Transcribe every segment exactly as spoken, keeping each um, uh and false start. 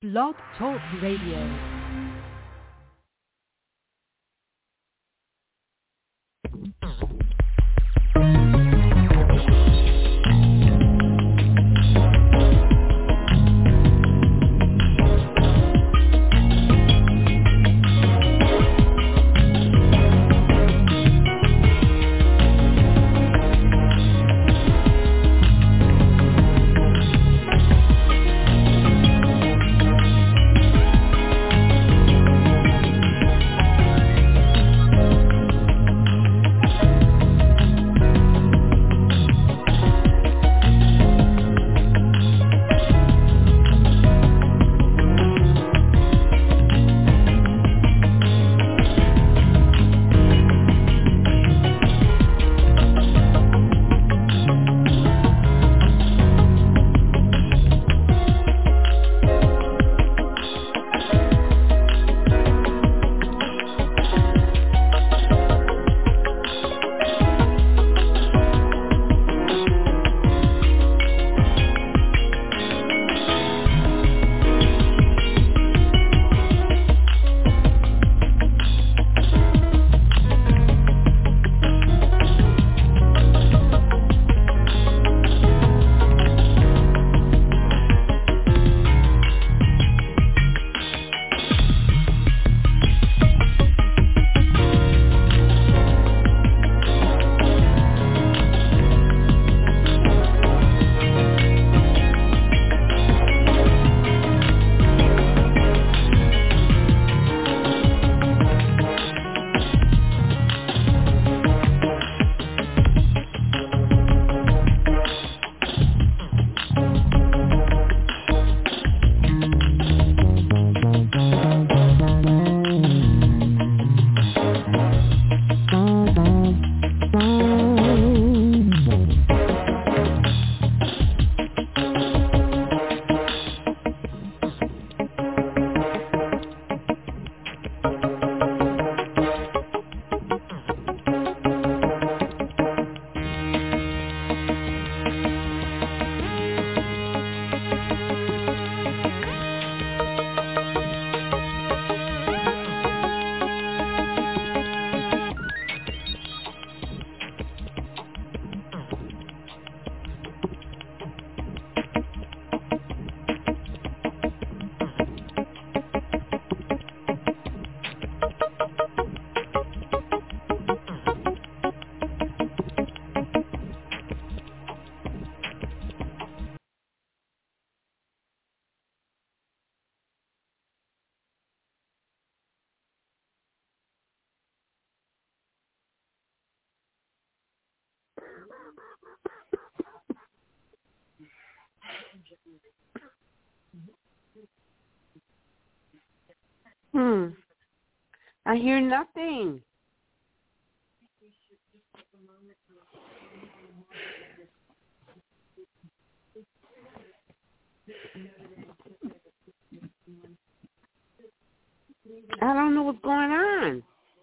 Blog Talk Radio. Hmm. I hear nothing. I don't know what's going on.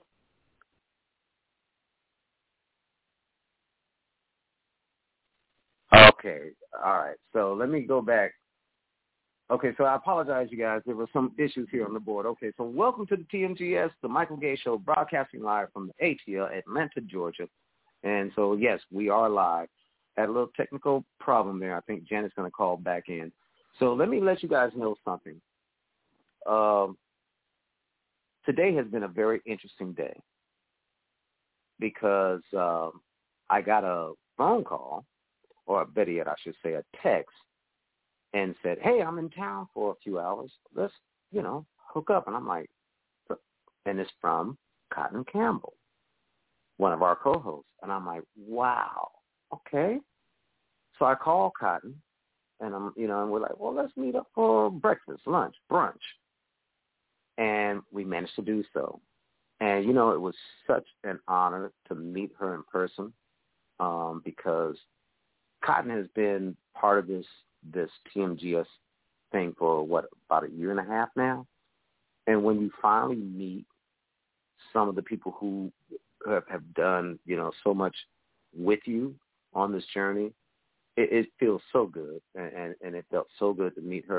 Okay, all right. So let me go back. Okay, so I apologize, you guys. There were some issues here on the board. Okay, so welcome to the T M G S, the Michael Gay Show, broadcasting live from the A T L, Atlanta, Georgia. And so, yes, we are live. Had a little technical problem there. I think Janet's going to call back in. So let me let you guys know something. Um, today has been a very interesting day because um, I got a phone call, or better yet, I should say a text, and said, hey, I'm in town for a few hours. Let's, you know, hook up. And I'm like, and it's from Cotton Campbell, one of our co-hosts. And I'm like, wow, okay. So I call Cotton, and I'm, you know, and we're like, well, let's meet up for breakfast, lunch, brunch. And we managed to do so. And, you know, it was such an honor to meet her in person um, because Cotton has been part of this this T M G S thing for, what, about a year and a half now? And when you finally meet some of the people who have, have done, you know, so much with you on this journey, it, it feels so good, and, and, and it felt so good to meet her.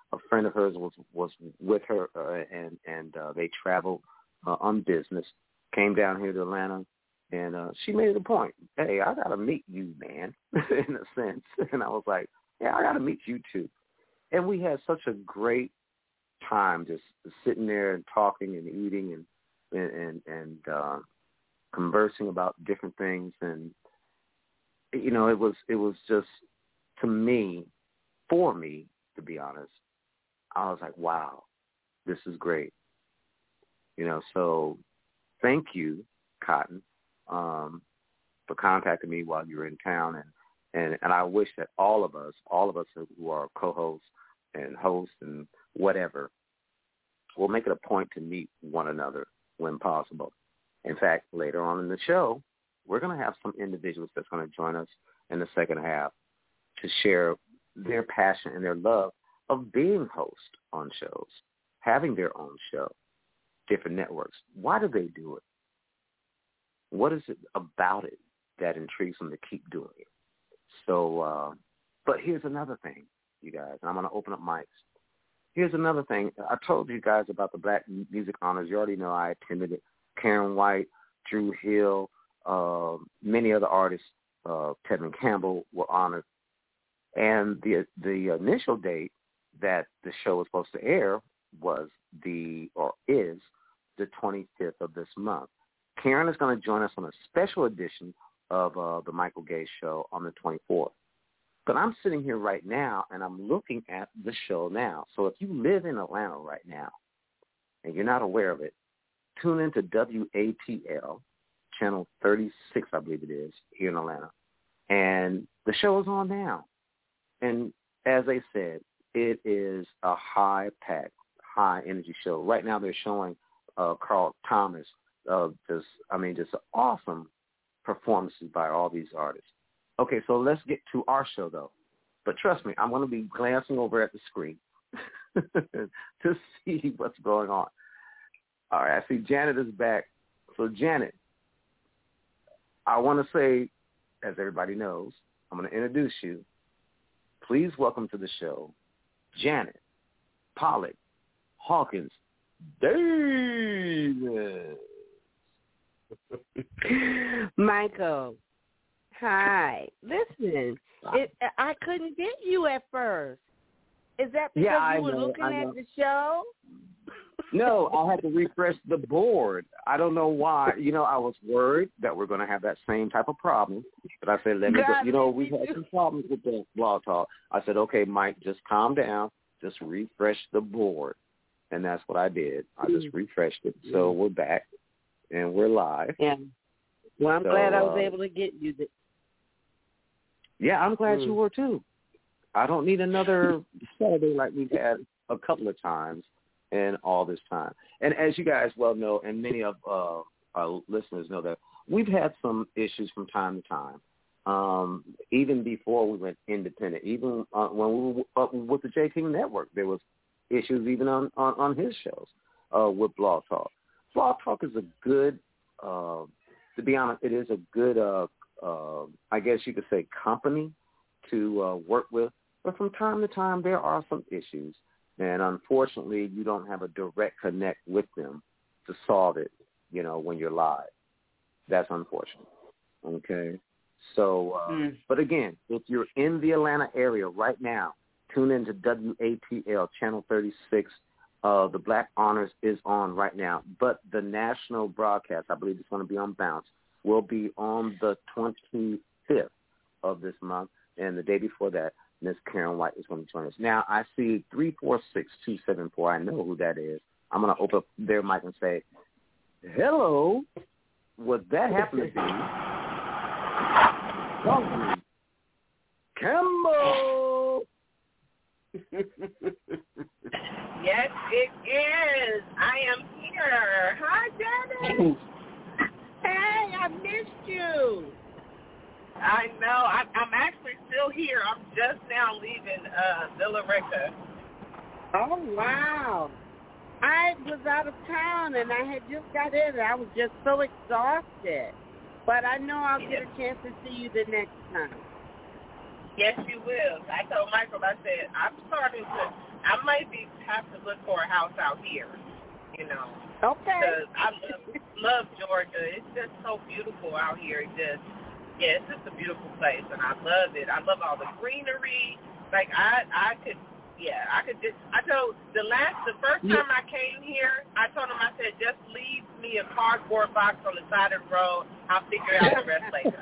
a friend of hers was was with her, uh, and and uh, they traveled uh, on business. Came down here to Atlanta, and uh, she made it a point. Hey, I gotta meet you, man, in a sense. And I was like, yeah, I gotta meet you too. And we had such a great time just sitting there and talking and eating and and and, and uh, conversing about different things. And you know, it was it was just, to me, for me, to be honest, I was like, wow, this is great. You know, so thank you, Cotton, um, for contacting me while you were in town. And, and, and I wish that all of us, all of us who are co-hosts and hosts and whatever, will make it a point to meet one another when possible. In fact, later on in the show, we're going to have some individuals that's going to join us in the second half to share their passion and their love of being host on shows, having their own show, different networks. Why do they do it? What is it about it that intrigues them to keep doing it? So, uh, but here's another thing, you guys, and I'm going to open up mics. Here's another thing. I told you guys about the Black Music Honors. You already know I attended it. Karen White, Drew Hill, uh, many other artists, uh, Tevin Campbell, were honored. And the the initial date that the show was supposed to air was the, or is, the twenty-fifth of this month. Karen is going to join us on a special edition of uh, the Michael Gay Show on the twenty-fourth. But I'm sitting here right now, and I'm looking at the show now. So if you live in Atlanta right now, and you're not aware of it, tune into W A T L, channel thirty-six, I believe it is, here in Atlanta. And the show is on now. And as I said, it is a high-packed, high-energy show. Right now they're showing uh, Carl Thomas, uh, just, I mean, just awesome performances by all these artists. Okay, so let's get to our show, though. But trust me, I'm going to be glancing over at the screen to see what's going on. All right, I see Janet is back. So, Janet, I want to say, as everybody knows, I'm going to introduce you. Please welcome to the show, Janet Pollock Hawkins Davis. Michael, hi. Listen, it, I couldn't get you at first. Is that because yeah, you I were know, looking I at know. the show? No, I had to refresh the board. I don't know why. You know, I was worried that we're going to have that same type of problem. But I said, let me go. You know, we've had some problems with the Blog Talk. I said, okay, Mike, just calm down. Just refresh the board. And that's what I did. I just refreshed it. So we're back, and we're live. Yeah. Well, I'm so, glad I was uh, able to get you. The- yeah, I'm glad mm. you were, too. I don't need another Saturday like we've had a couple of times in all this time. And as you guys well know, and many of uh, our listeners know, that we've had some issues from time to time, um, even before we went independent. Even uh, when we were uh, with the J. King Network, there was issues even on, on, on his shows uh, with Blog Talk. Blog Talk is a good, uh, to be honest, it is a good, uh, uh, I guess you could say, company to uh, work with. But from time to time, there are some issues. And unfortunately, you don't have a direct connect with them to solve it, you know, when you're live. That's unfortunate. Okay? So, uh, mm. but again, if you're in the Atlanta area right now, tune into W A T L, channel thirty-six. Uh, the Black Honors is on right now. But the national broadcast, I believe it's going to be on Bounce, will be on the twenty-fifth of this month. And the day before that, Miss Karen White is going to join us. Now, I see three four six two seven four. I know who that is. I'm going to open up their mic and say, hello. Would that happen to be Donkey Campbell? Yes, it is. I am here. Hi, Janet. Hey, I missed you. I know. I'm, I'm actually still here. I'm just now leaving uh, Villa Rica. Oh, wow. I was out of town, and I had just got in, and I was just so exhausted. But I know I'll get a chance to see you the next time. Yes, you will. I told Michael, I said, I'm starting to, I might be have to look for a house out here, you know. Okay. Because I love, love Georgia. It's just so beautiful out here. It just, yeah, it's just a beautiful place, and I love it. I love all the greenery. Like, I, I could, yeah, I could just, I told, the last, the first time I came here, I told him, I said, just leave me a cardboard box on the side of the road. I'll figure out the rest later.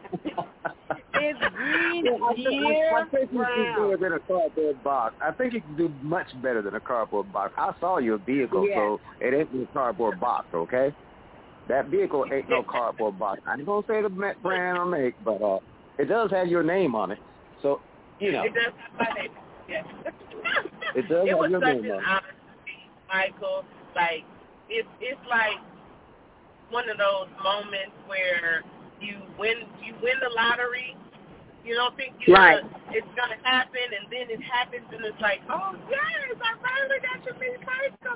It's green yeah, I, year I, I think you can do round. better than a cardboard box. I think you can do much better than a cardboard box. I saw your vehicle, Yes. so it ain't a cardboard box, okay? That vehicle ain't no cardboard box. I ain't gonna say the brand or make, but uh, it does have your name on it. So, you know. It does have my name. Yes. It does it have was your such name an on it. honor to meet Michael. Like, it's it's like one of those moments where you win you win the lottery. You don't think you're Right. gonna, it's going to happen, and then it happens, and it's like, oh, yes, I finally got to meet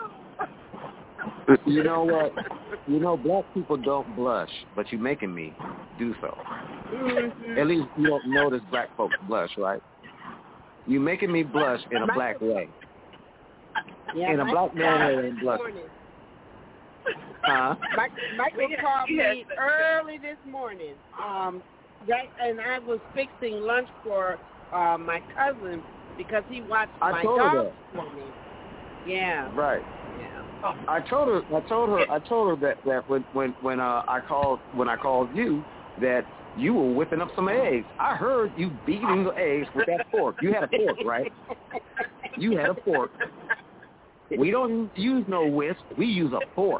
Michael. You know what? You know, black people don't blush, but you're making me do so. Mm-hmm. At least you don't notice black folks blush, right? You're making me blush in a black way. Yeah, in a Michael black man called way me and this blush. morning. Huh? Michael, Michael Yes, called yes. me early this morning. Um, right, and I was fixing lunch for uh, my cousin because he watched I my told her dog that. for me. Yeah. Right. Yeah. I told her. I told her. I told her that that when when when uh, I called when I called you that you were whipping up some eggs. I heard you beating the eggs with that fork. You had a fork, right? You had a fork. We don't use no whisk. We use a fork.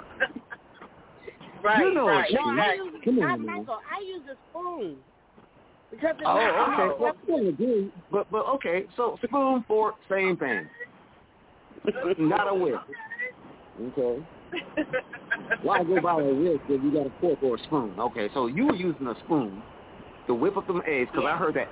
Right, You know right. it's No, true. I use, Come I, on, man. Michael, I use a spoon. Because it's Oh, not okay. oh, Well, I agree. But but okay. So spoon, fork, same thing. Not a whisk. Okay. Why go by a whisk if you got a fork or a spoon? Okay. So you were using a spoon to whip up them eggs because I heard that.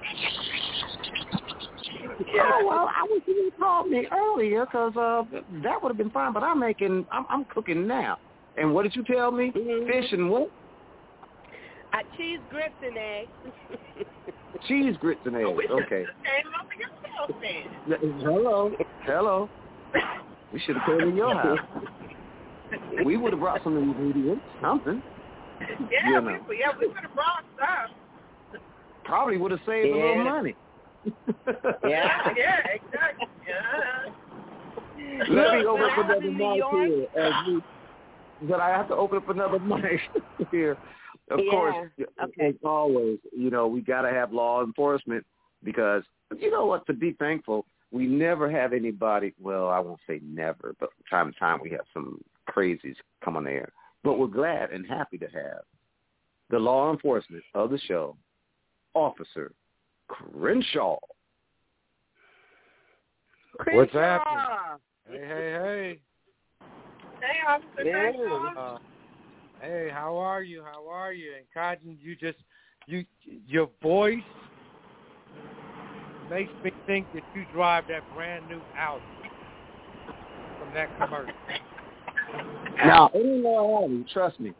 Yeah. Oh well, I wish you would called me earlier because uh, that would have been fine. But I'm making, I'm, I'm cooking now. And what did you tell me? Mm-hmm. Fish and what? Uh, cheese, grits, and eggs. Cheese, grits, and eggs. Okay. Came up to yourself then. Hello, hello. We should have came in your house. We would have brought some ingredients, something. Yeah, You know. we, yeah, we would have brought stuff. Probably would have saved Yeah. a little money. Yeah. Yeah, exactly. Yeah. Let me Look, open when up I was another in New mic York- here. As we, that I have to open up another mic here. Of Yeah, course, okay. as always, you know, we got to have law enforcement because, you know what, to be thankful, we never have anybody, well, I won't say never, but from time to time we have some crazies come on air. But we're glad and happy to have the law enforcement of the show, Officer Crenshaw. What's Crenshaw. happening? Hey, hey, hey. Hey, Officer Yeah. Crenshaw. Uh, hey, how are you? How are you? And Cotton, you just, you, your voice makes me think that you drive that brand new Audi from that commercial. Now, it ain't no Audi, trust me.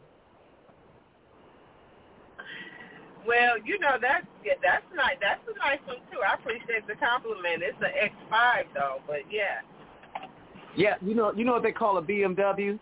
Well, you know, that's yeah, that's nice. That's a nice one too. I appreciate the compliment. It's an X five though, but yeah. Yeah, you know, you know what they call a B M W?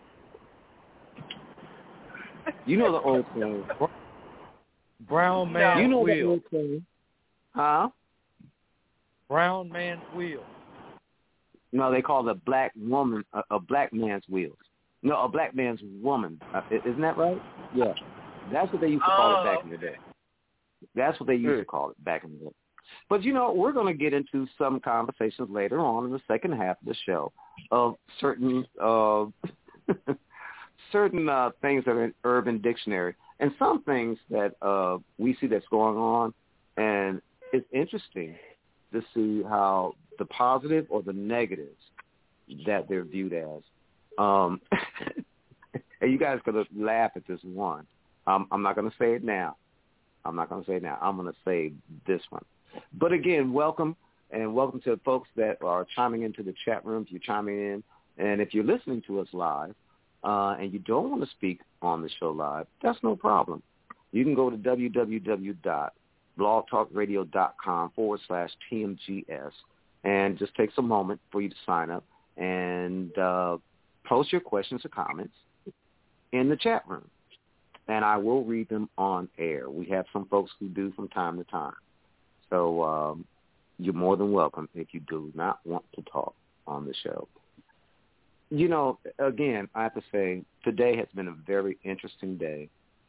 You know the old saying. Brown man's You know the wheel. old saying. Huh? Brown man's wheel. No, they call it a black woman, a, a black man's wheels. No, a black man's woman. Uh, isn't that right? Yeah. That's what they used to call Oh. it back in the day. That's what they used to call it back in the day. But, you know, we're going to get into some conversations later on in the second half of the show of certain uh, certain uh, things that are in Urban Dictionary and some things that uh, we see that's going on. And it's interesting to see how the positive or the negatives that they're viewed as. Um, and you guys going to laugh at this one. Um, I'm not going to say it now. I'm not going to say it now. I'm going to say this one. But again, welcome, and welcome to the folks that are chiming into the chat room. If you're chiming in, and if you're listening to us live, uh, and you don't want to speak on the show live, that's no problem. You can go to www.blogtalkradio.com forward slash TMGS, and just takes a moment for you to sign up and uh, post your questions or comments in the chat room, and I will read them on air. We have some folks who do from time to time. So um, you're more than welcome if you do not want to talk on the show. You know, again, I have to say, today has been a very interesting day.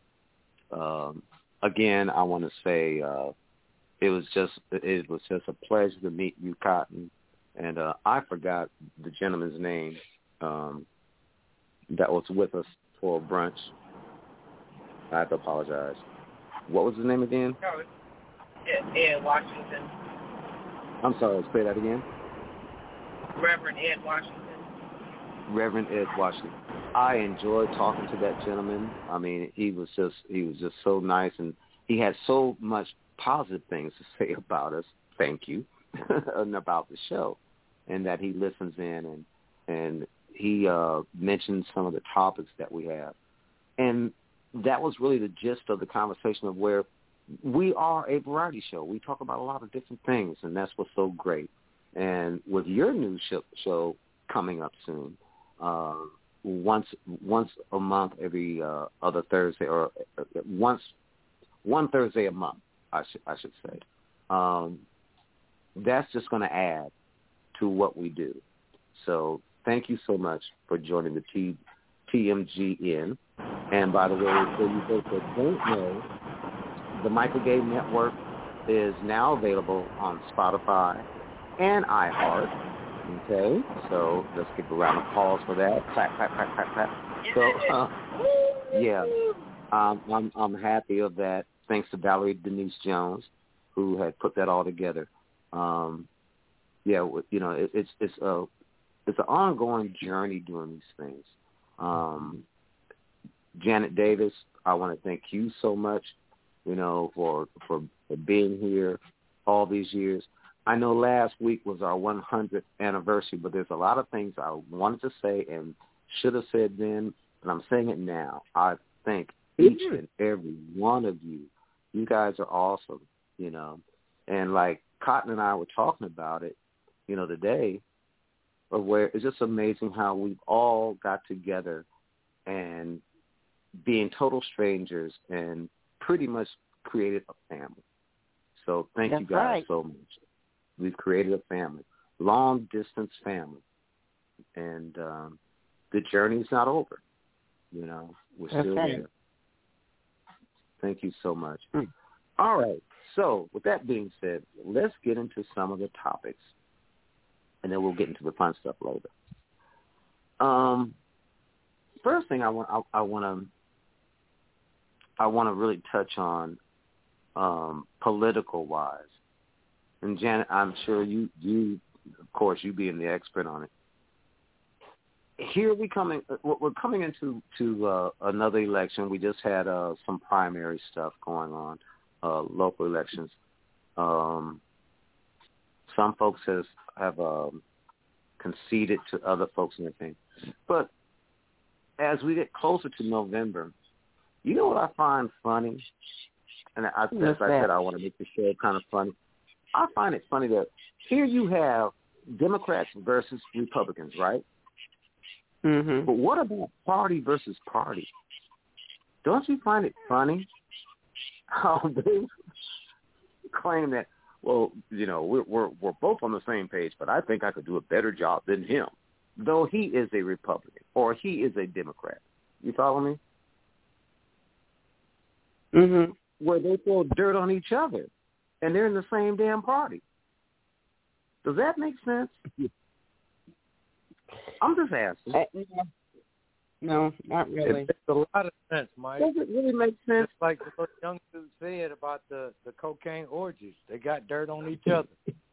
Um, again, I want to say uh, it was just it was just a pleasure to meet you, Cotton. And uh, I forgot the gentleman's name um, that was with us for brunch. I have to apologize. What was his name again? Oh, Ed, Ed Washington. I'm sorry, say that again. Reverend Ed Washington. Reverend Ed Washington. I enjoyed talking to that gentleman. I mean, he was just he was just so nice, and he had so much positive things to say about us. Thank you, and about the show, and that he listens in, and and he uh, mentioned some of the topics that we have, and that was really the gist of the conversation of where we are a variety show. We talk about a lot of different things, and that's what's so great. And with your new show, show coming up soon, uh, once once a month, every uh, other Thursday, or uh, once one Thursday a month, I should I should say. Um, that's just going to add to what we do. So thank you so much for joining the T, T M G N. And by the way, for you folks that don't know, the Michael Gay Network is now available on Spotify and iHeart. Okay, so let's give a round of applause for that. Clap, clap, clap, clap, clap. So, uh, yeah, um, I'm I'm happy of that. Thanks to Valerie Denise Jones, who had put that all together. Um, yeah, you know, it, it's it's a it's an ongoing journey doing these things. Um, Janet Davis, I want to thank you so much, you know, for, for for being here all these years. I know last week was our one hundredth anniversary, but there's a lot of things I wanted to say and should have said then, and I'm saying it now. I thank each mm-hmm. and every one of you. You guys are awesome, you know. And like Cotton and I were talking about it, you know, today, of where it's just amazing how we've all got together and being total strangers and pretty much created a family. So thank That's you guys right. so much. We've created a family, long-distance family. And um, the journey's not over. You know, we're That's still right. there. Thank you so much. Mm. All right. So with that being said, let's get into some of the topics, and then we'll get into the fun stuff later. Um, first thing I want I, I want to I want to really touch on um, political wise, and Janet, I'm sure you you of course you being the expert on it. Here we coming we're coming into to uh, another election. We just had uh, some primary stuff going on, uh, local elections. Um, some folks has have um, conceded to other folks and everything, but as we get closer to November, you know what I find funny? And I, as I said, I want to make the show kind of funny. I find it funny that here you have Democrats versus Republicans, right? Mm-hmm. But what about party versus party? Don't you find it funny how they claim that, well, you know, we're, we're we're both on the same page, but I think I could do a better job than him, though he is a Republican or he is a Democrat. You follow me? Mm-hmm. Where they throw dirt on each other, and they're in the same damn party. Does that make sense? I'm just asking. Uh, no, not really. It makes a lot of sense, Mike. Does it really make sense? Just like the young dude said about the, the cocaine orgies. They got dirt on each other.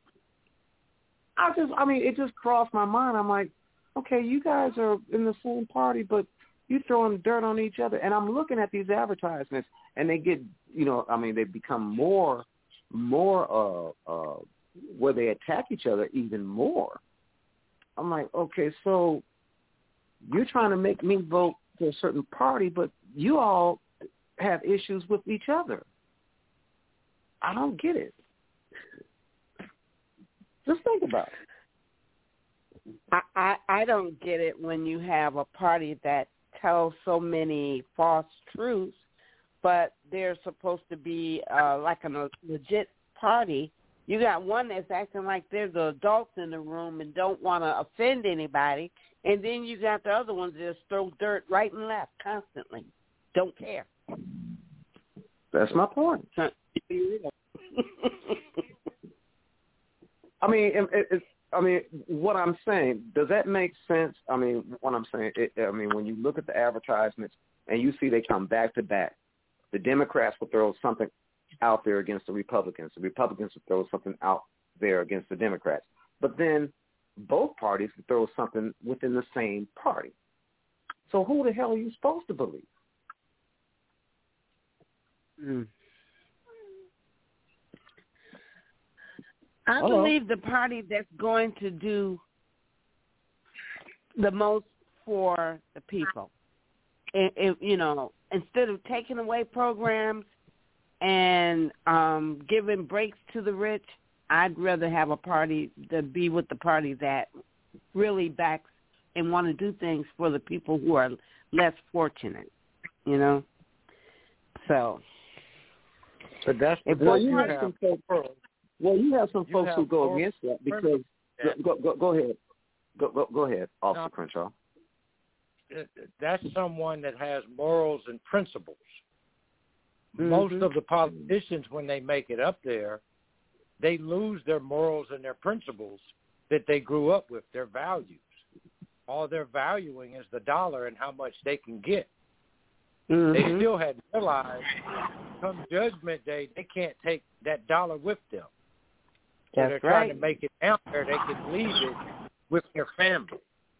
I just, I mean, it just crossed my mind. I'm like, okay, you guys are in the same party, but you throwing dirt on each other. And I'm looking at these advertisements, and they get, you know, I mean, they become more, more, uh, uh, where they attack each other even more. I'm like, okay, so you're trying to make me vote for a certain party, but you all have issues with each other. I don't get it. Just think about it. I, I I don't get it when you have a party that tells so many false truths, but they're supposed to be uh, like a legit party. You got one that's acting like there's adults in the room and don't want to offend anybody, and then you got the other ones that just throw dirt right and left constantly. Don't care. That's my point. I mean, it, it, I mean, what I'm saying, does that make sense? I mean, what I'm saying, it, I mean, when you look at the advertisements and you see they come back to back, the Democrats will throw something out there against the Republicans. The Republicans will throw something out there against the Democrats. But then both parties will throw something within the same party. So who the hell are you supposed to believe? Mm. I Hello. believe the party that's going to do the most for the people. It, it, you know, instead of taking away programs and um, giving breaks to the rich, I'd rather have a party to be with the party that really backs and want to do things for the people who are less fortunate, you know. So, but that's and the well, you you have have. some folks. Well, you have some You folks have who go more- against that because go, go, go ahead, go, go, go ahead, Officer No. Crenshaw. That's someone that has morals and principles. Mm-hmm. Most of the politicians, when they make it up there, they lose their morals and their principles that they grew up with, their values. All they're valuing is the dollar and how much they can get. mm-hmm. They still had realized come Judgment Day, they can't take that dollar with them. So That's they're trying right. to make it out there. They can leave it with their family.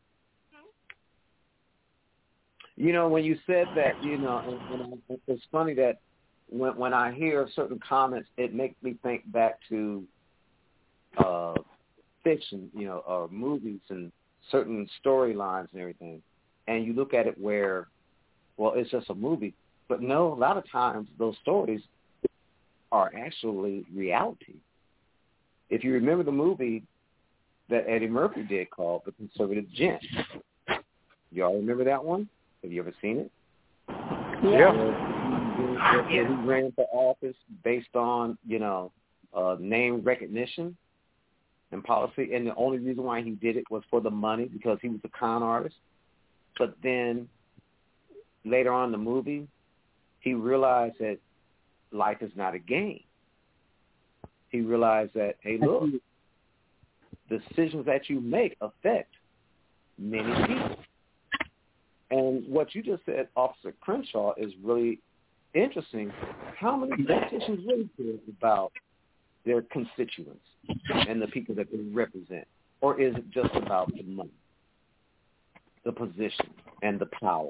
You know, when you said that, you know, and, and it's funny that when when I hear certain comments, it makes me think back to uh, fiction, you know, or movies and certain storylines and everything. And you look at it where, well, it's just a movie. But no, a lot of times those stories are actually reality. If you remember the movie that Eddie Murphy did called The Conservative Gent, y'all remember that one? Have you ever seen it? Yeah. Where he, he ran for office based on, you know, uh, name recognition and policy. And the only reason why he did it was for the money because he was a con artist. But then later on in the movie, he realized that life is not a game. He realized that, hey, look, the decisions that you make affect many people. And what you just said, Officer Crenshaw, is really interesting. How many politicians really care about their constituents and the people that they represent? Or is it just about the money, the position, and the power?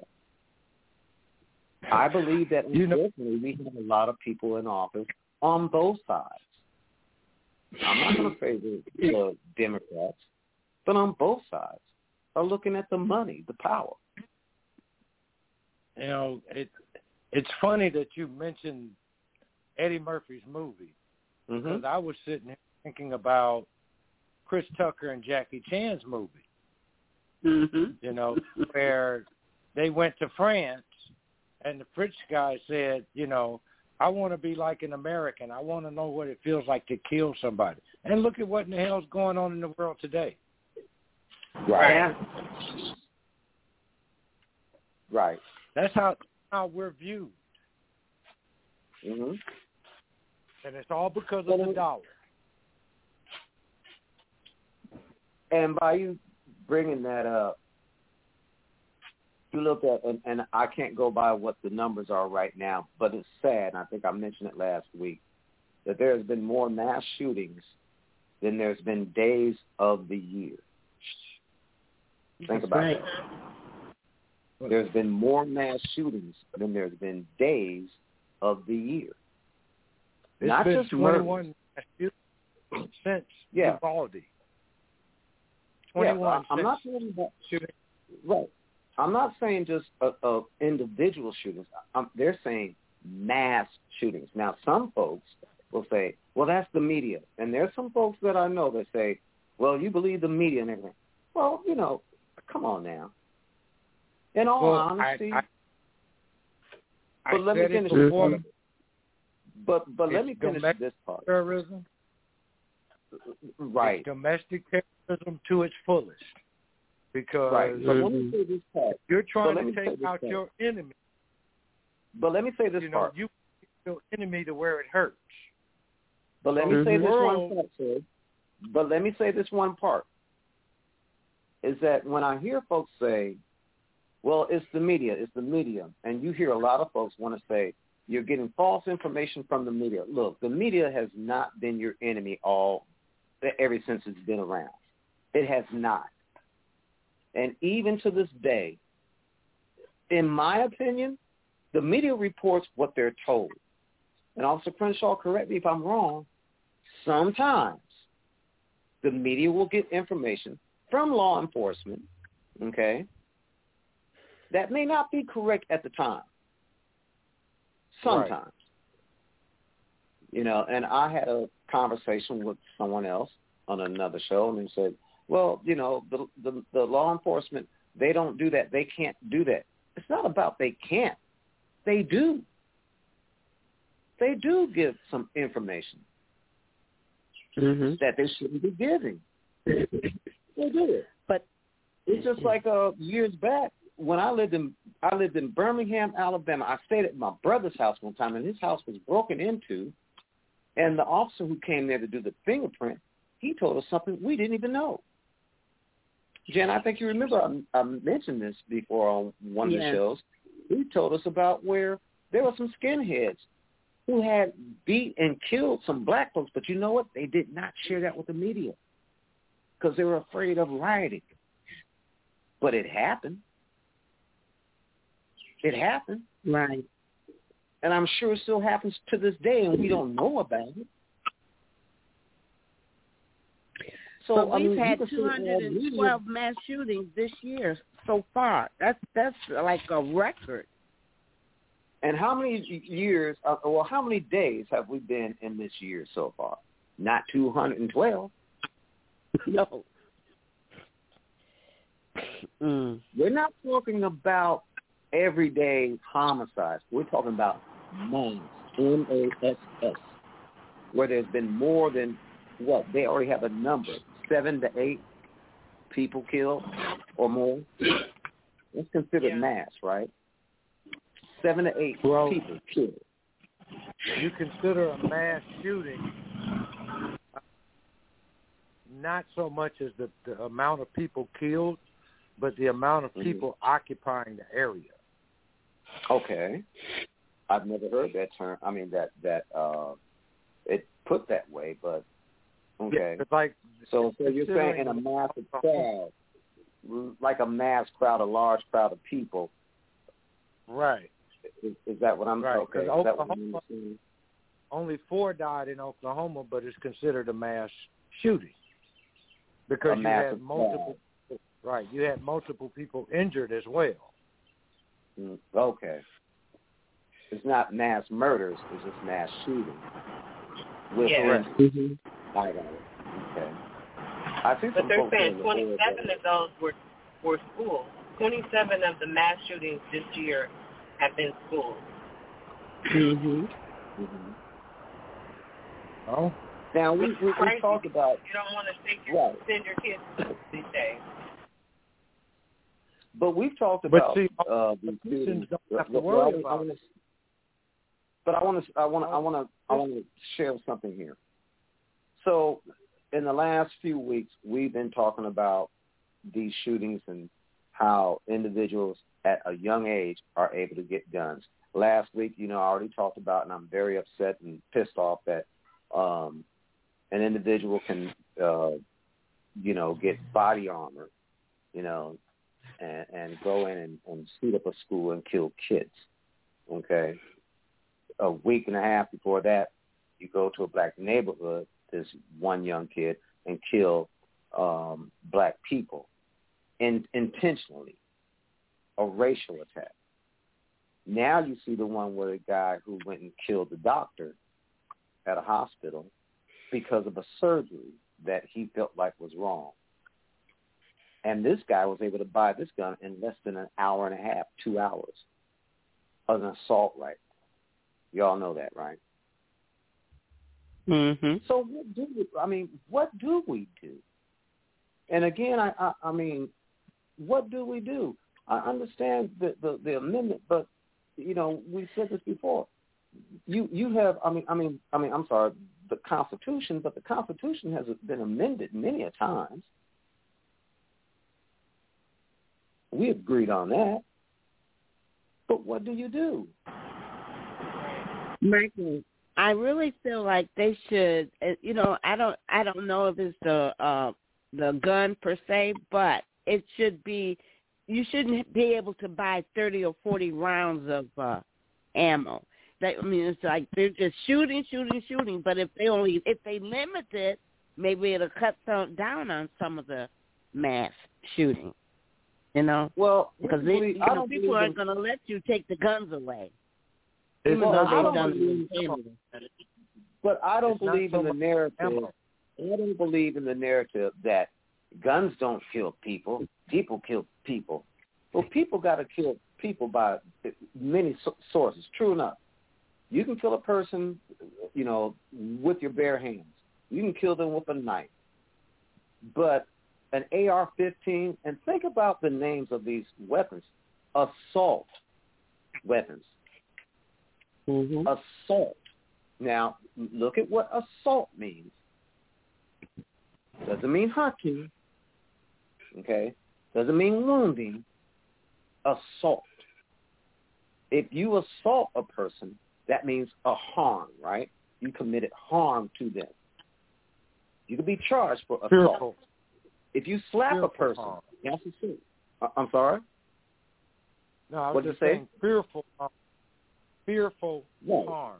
I believe that, unfortunately, we have a lot of people in office on both sides. I'm not going to favor the Democrats, but on both sides are looking at the money, the power. You know, it it's funny that you mentioned Eddie Murphy's movie because Mm-hmm. I was sitting here thinking about Chris Tucker and Jackie Chan's movie. Mm-hmm. You know, where they went to France and the French guy said, you know, I want to be like an American. I want to know what it feels like to kill somebody. And look at what in the hell's going on in the world today. Right. Yeah. Right. That's how how we're viewed. Mm-hmm. And it's all because of the dollar. And by you bringing that up, you look at, and, and I can't go by what the numbers are right now, but it's sad, and I think I mentioned it last week, that there has been more mass shootings than there's been days of the year. Think That's about right. that. There's been more mass shootings than there's been days of the year. It's Not been just twenty-one since Yeah. Uvalde. Yeah, twenty-one I'm since not saying about shooting. right. I'm not saying just uh, uh, individual shootings. I'm, they're saying mass shootings. Now, some folks will say, well, that's the media. And there's some folks that I know that say, well, you believe the media and everything. Well, you know, come on now. In all well, honesty, I, I, but I let me finish this part. But but let me finish this part. Terrorism. Right. It's domestic terrorism to its fullest. Because right. But let me say this part. You're trying to take out part. your enemy. But let me say this you know, part. You your enemy to where it hurts. But let so me say this world, one part, sir. But let me say this one part. Is that when I hear folks say, well, it's the media, it's the media, and you hear a lot of folks want to say, you're getting false information from the media. Look, the media has not been your enemy all ever since it's been around. It has not. And even to this day, in my opinion, the media reports what they're told. And Officer Crenshaw, correct me if I'm wrong, sometimes the media will get information from law enforcement, okay, that may not be correct at the time. Sometimes. Right. You know, and I had a conversation with someone else on another show, and they said, well, you know, the, the the law enforcement, they don't do that. They can't do that. It's not about they can't. They do. They do give some information mm-hmm. that they shouldn't be giving. They do it. But it's just like uh, years back when I lived in I lived in Birmingham, Alabama. I stayed at my brother's house one time, and his house was broken into. And the officer who came there to do the fingerprint, he told us something we didn't even know. Jen, I think you remember I, I mentioned this before on one of yes. the shows. He told us about where there were some skinheads who had beat and killed some black folks, but you know what? They did not share that with the media because they were afraid of rioting. But it happened. It happened. Right. And I'm sure it still happens to this day, and we don't know about it. So but we've I mean, had two hundred twelve mass shootings this year so far. That's that's like a record. And how many years, uh, well, how many days have we been in this year so far? Not two hundred twelve. No. Mm. We're not talking about everyday homicides. We're talking about mass, M A S S, where there's been more than, what, they already have a number, seven to eight people killed or more. It's considered yeah. mass, right? Seven to eight well, people killed. You consider a mass shooting not so much as the, the amount of people killed, but the amount of people mm-hmm. occupying the area. Okay. I've never heard that term. I mean, that, that uh, it put that way, but okay. Yeah, like, so, so you're saying in a massive crowd, like a mass crowd, a large crowd of people. Right. Is, is that what I'm right, okay? Is Oklahoma, that what I'm saying? Only four died in Oklahoma, but it's considered a mass shooting because a you had multiple. Crowd. Right, you had multiple people injured as well. Mm, okay. It's not mass murders; it's just mass shooting. With yeah. Mm-hmm. I got it. Okay. I see but some they're saying the twenty-seven of those were were schools. twenty-seven of the mass shootings this year have been schools. Mhm. Mhm. Oh. Now we we, we talked about. You don't want to take your, right. send your kids to these days. But we've talked about but see, uh, the students don't have to well, worry well, about it. But I want to, I want to, I want to, I want to share something here. So, in the last few weeks, we've been talking about these shootings and how individuals at a young age are able to get guns. Last week, you know, I already talked about, and I'm very upset and pissed off that um, an individual can, uh, you know, get body armor, you know, and, and go in and, and shoot up a school and kill kids. Okay. A week and a half before that, you go to a black neighborhood, this one young kid, and kill um, black people in, intentionally, a racial attack. Now you see the one where the guy who went and killed the doctor at a hospital because of a surgery that he felt like was wrong. And this guy was able to buy this gun in less than an hour and a half, two hours, of an assault rifle. Y'all know that, right? Mm-hmm. So what do we, I mean, what do we do? And again, I, I, I mean, what do we do? I understand the, the, the amendment, but you know, we said this before. You you have, I mean, I mean, I mean, I'm sorry, the Constitution, but the Constitution has been amended many a times. We agreed on that. But what do you do? Michael, I really feel like they should. You know, I don't. I don't know if it's the uh, the gun per se, but it should be. You shouldn't be able to buy thirty or forty rounds of uh, ammo. That, I mean, it's like they're just shooting, shooting, shooting. But if they only if they limit it, maybe it'll cut some, down on some of the mass shooting. You know, well, because they, you know, people aren't going to let you take the guns away, even well, though they've done believe, it. But I don't it's believe so in the narrative. ammo. I don't believe in the narrative that guns don't kill people. People kill people. Well, people got to kill people by many sources. True enough, you can kill a person, you know, with your bare hands. You can kill them with a knife, but an A R fifteen, and think about the names of these weapons. Assault weapons. Mm-hmm. Assault. Now, look at what assault means. Doesn't mean hunting. Okay? Doesn't mean wounding. Assault. If you assault a person, that means a harm, right? You committed harm to them. You could be charged for assault. Fearful. If you slap Fearful a person, harm. that's a sin. I'm sorry? No, I was What'd just you say? saying fearful harm. Fearful Right. harm.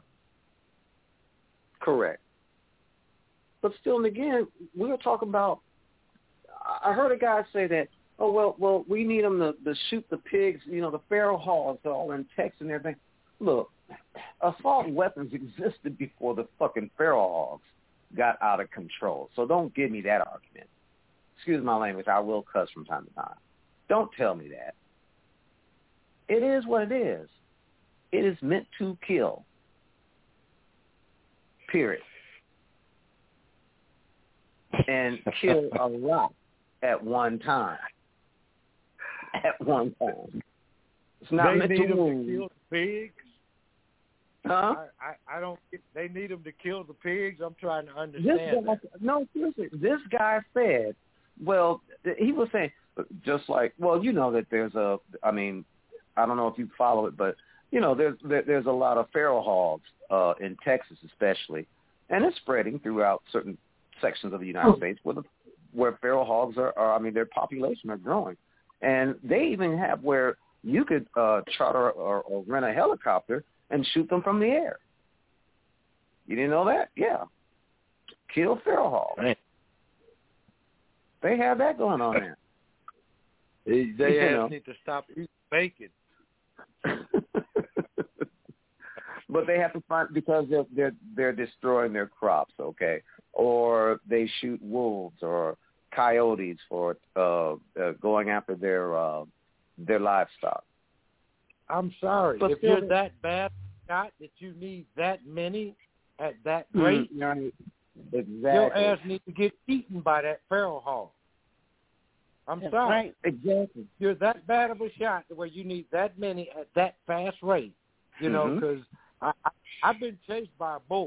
Correct. But still, and again, we were talking about, I heard a guy say that, oh, well, well, we need them to, to shoot the pigs, you know, the feral hogs all in Texas and everything. Look, assault weapons existed before the fucking feral hogs got out of control. So don't give me that argument. Excuse my language, I will cuss from time to time. Don't tell me that. It is what it is. It is meant to kill. Period. And kill a lot at one time. At one time. It's not they meant need to them wound. to kill the pigs. Huh? I, I, I don't. They need them to kill the pigs. I'm trying to This understand guy, that. no, seriously. This guy said, well, he was saying, just like, well, you know that there's a, I mean, I don't know if you follow it, but, you know, there's there, there's a lot of feral hogs uh, in Texas especially, and it's spreading throughout certain sections of the United oh. States where the, where feral hogs are, are, I mean, their population are growing. And they even have where you could uh, charter or, or rent a helicopter and shoot them from the air. You didn't know that? Yeah. Kill feral hogs. Right. They have that going on there. They, they You have know. need to stop eating bacon. But they have to find, because they're, they're they're destroying their crops, okay? Or they shoot wolves or coyotes for uh, uh, going after their uh, their livestock. I'm sorry. But if still, you're that bad shot that you need that many at that rate, Mm, right. Exactly. your ass needs to get eaten by that feral hog. I'm That's sorry. right. Exactly. You're that bad of a shot where you need that many at that fast rate, you know, Mhm. because I, I, I've been chased by a boar.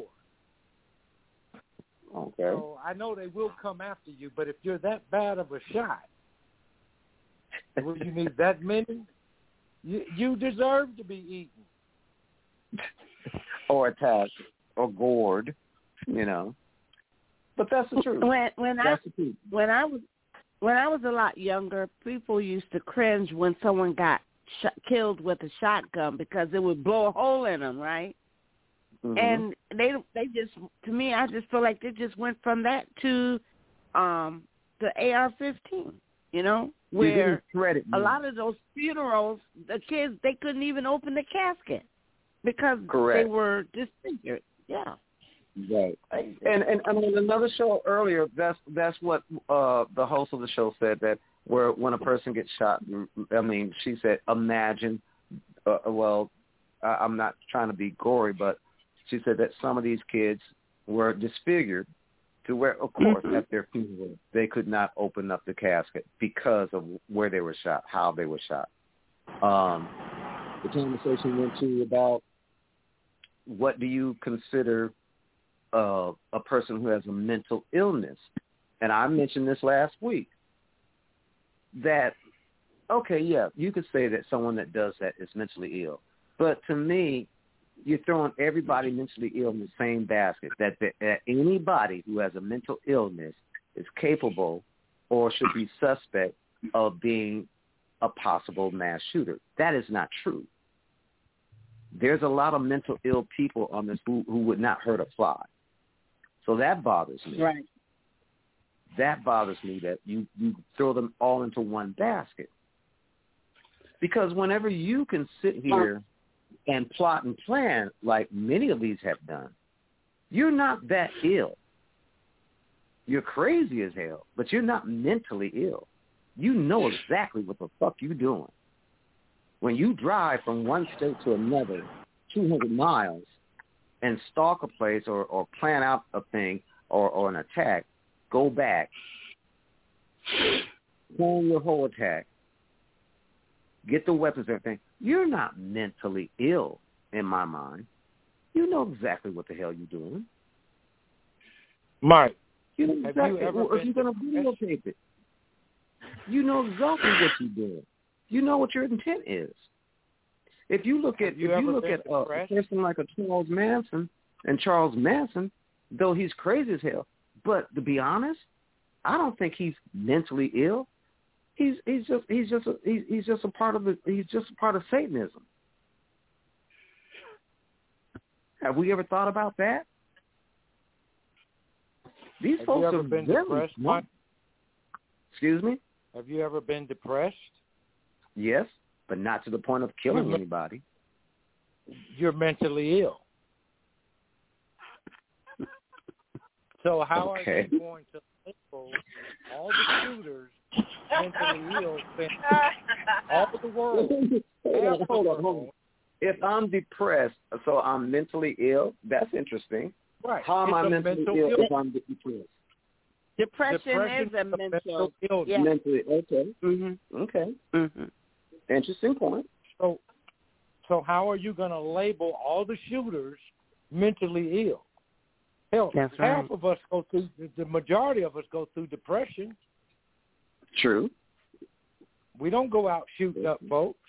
Okay. So I know they will come after you, but if you're that bad of a shot where you need that many, you, you deserve to be eaten. Or attacked or gored, you know. But that's the truth. When when That's I the truth. when I was when I was a lot younger, people used to cringe when someone got sh- killed with a shotgun because it would blow a hole in them, right? Mm-hmm. And they they just, to me, I just feel like they just went from that to um, the A R fifteen, you know, where a lot of those funerals, the kids, they couldn't even open the casket because Correct. they were disfigured. Yeah. Right. And and I mean another show earlier. That's that's what uh, the host of the show said, that where when a person gets shot. I mean, she said, imagine. Uh, well, I, I'm not trying to be gory, but she said that some of these kids were disfigured to where, of course, mm-hmm. at their funeral, they could not open up the casket because of where they were shot, how they were shot. Um, the conversation went to about what do you consider uh, a person who has a mental illness. And I mentioned this last week, that, okay, yeah, you could say that someone that does that is mentally ill. But to me, you're throwing everybody mentally ill in the same basket, that, that, that anybody who has a mental illness is capable or should be suspect of being a possible mass shooter. That is not true. There's a lot of mental ill people on this who, who would not hurt a fly. So that bothers me. Right. That bothers me, that you, you throw them all into one basket. Because whenever you can sit here and plot and plan like many of these have done, you're not that ill. You're crazy as hell, but you're not mentally ill. You know exactly what the fuck you're doing. When you drive from one state to another, two hundred miles, and stalk a place or, or plan out a thing or, or an attack, go back, plan your whole attack, get the weapons and everything, you're not mentally ill in my mind. You know exactly what the hell you're doing. Mike, you know exactly, have you ever or if you're going to videotape it, you know exactly what you're doing. You know what your intent is. If you look at you if you look at uh, a person like a Charles Manson, and Charles Manson, though he's crazy as hell, but to be honest, I don't think he's mentally ill. He's he's just he's just a, he's, he's just a part of the he's just a part of Satanism. Have we ever thought about that? These Have folks you ever have been really depressed, smart. Excuse me? Have you ever been depressed? Yes, but not to the point of killing You're, anybody. You're mentally ill. So how okay. are you going to label all the shooters mentally ill? All the world. hold on, hold on, hold on. If I'm depressed, so I'm mentally ill, that's interesting. Right. How am it's I mentally mental ill illness. if I'm depressed? Depression, Depression is a mental, mental illness. yeah. Mentally, okay. Mm-hmm. Okay. Mm-hmm. Interesting point. So, so how are you going to label all the shooters mentally ill? Hell, That's half right. of us go through, the majority of us go through depression. True. We don't go out shooting up folks.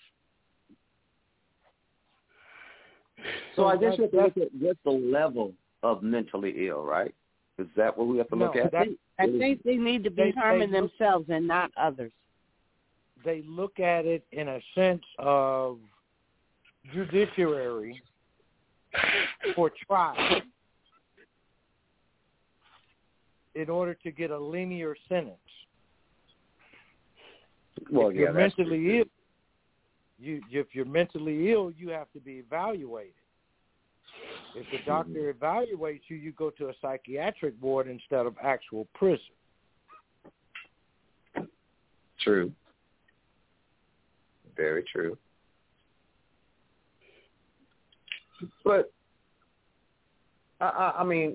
So, so I guess you have to look at what's the level of mentally ill, right? Is that what we have to no, look at? That, I think they need to be they, harming they look, themselves and not others. They look at it in a sense of judiciary for trial in order to get a linear sentence. Well, if yeah, you're that's mentally true. ill, you if you're mentally ill, you have to be evaluated. If the doctor mm-hmm. evaluates you, you go to a psychiatric ward instead of actual prison. True. Very true. But, I, I, I mean,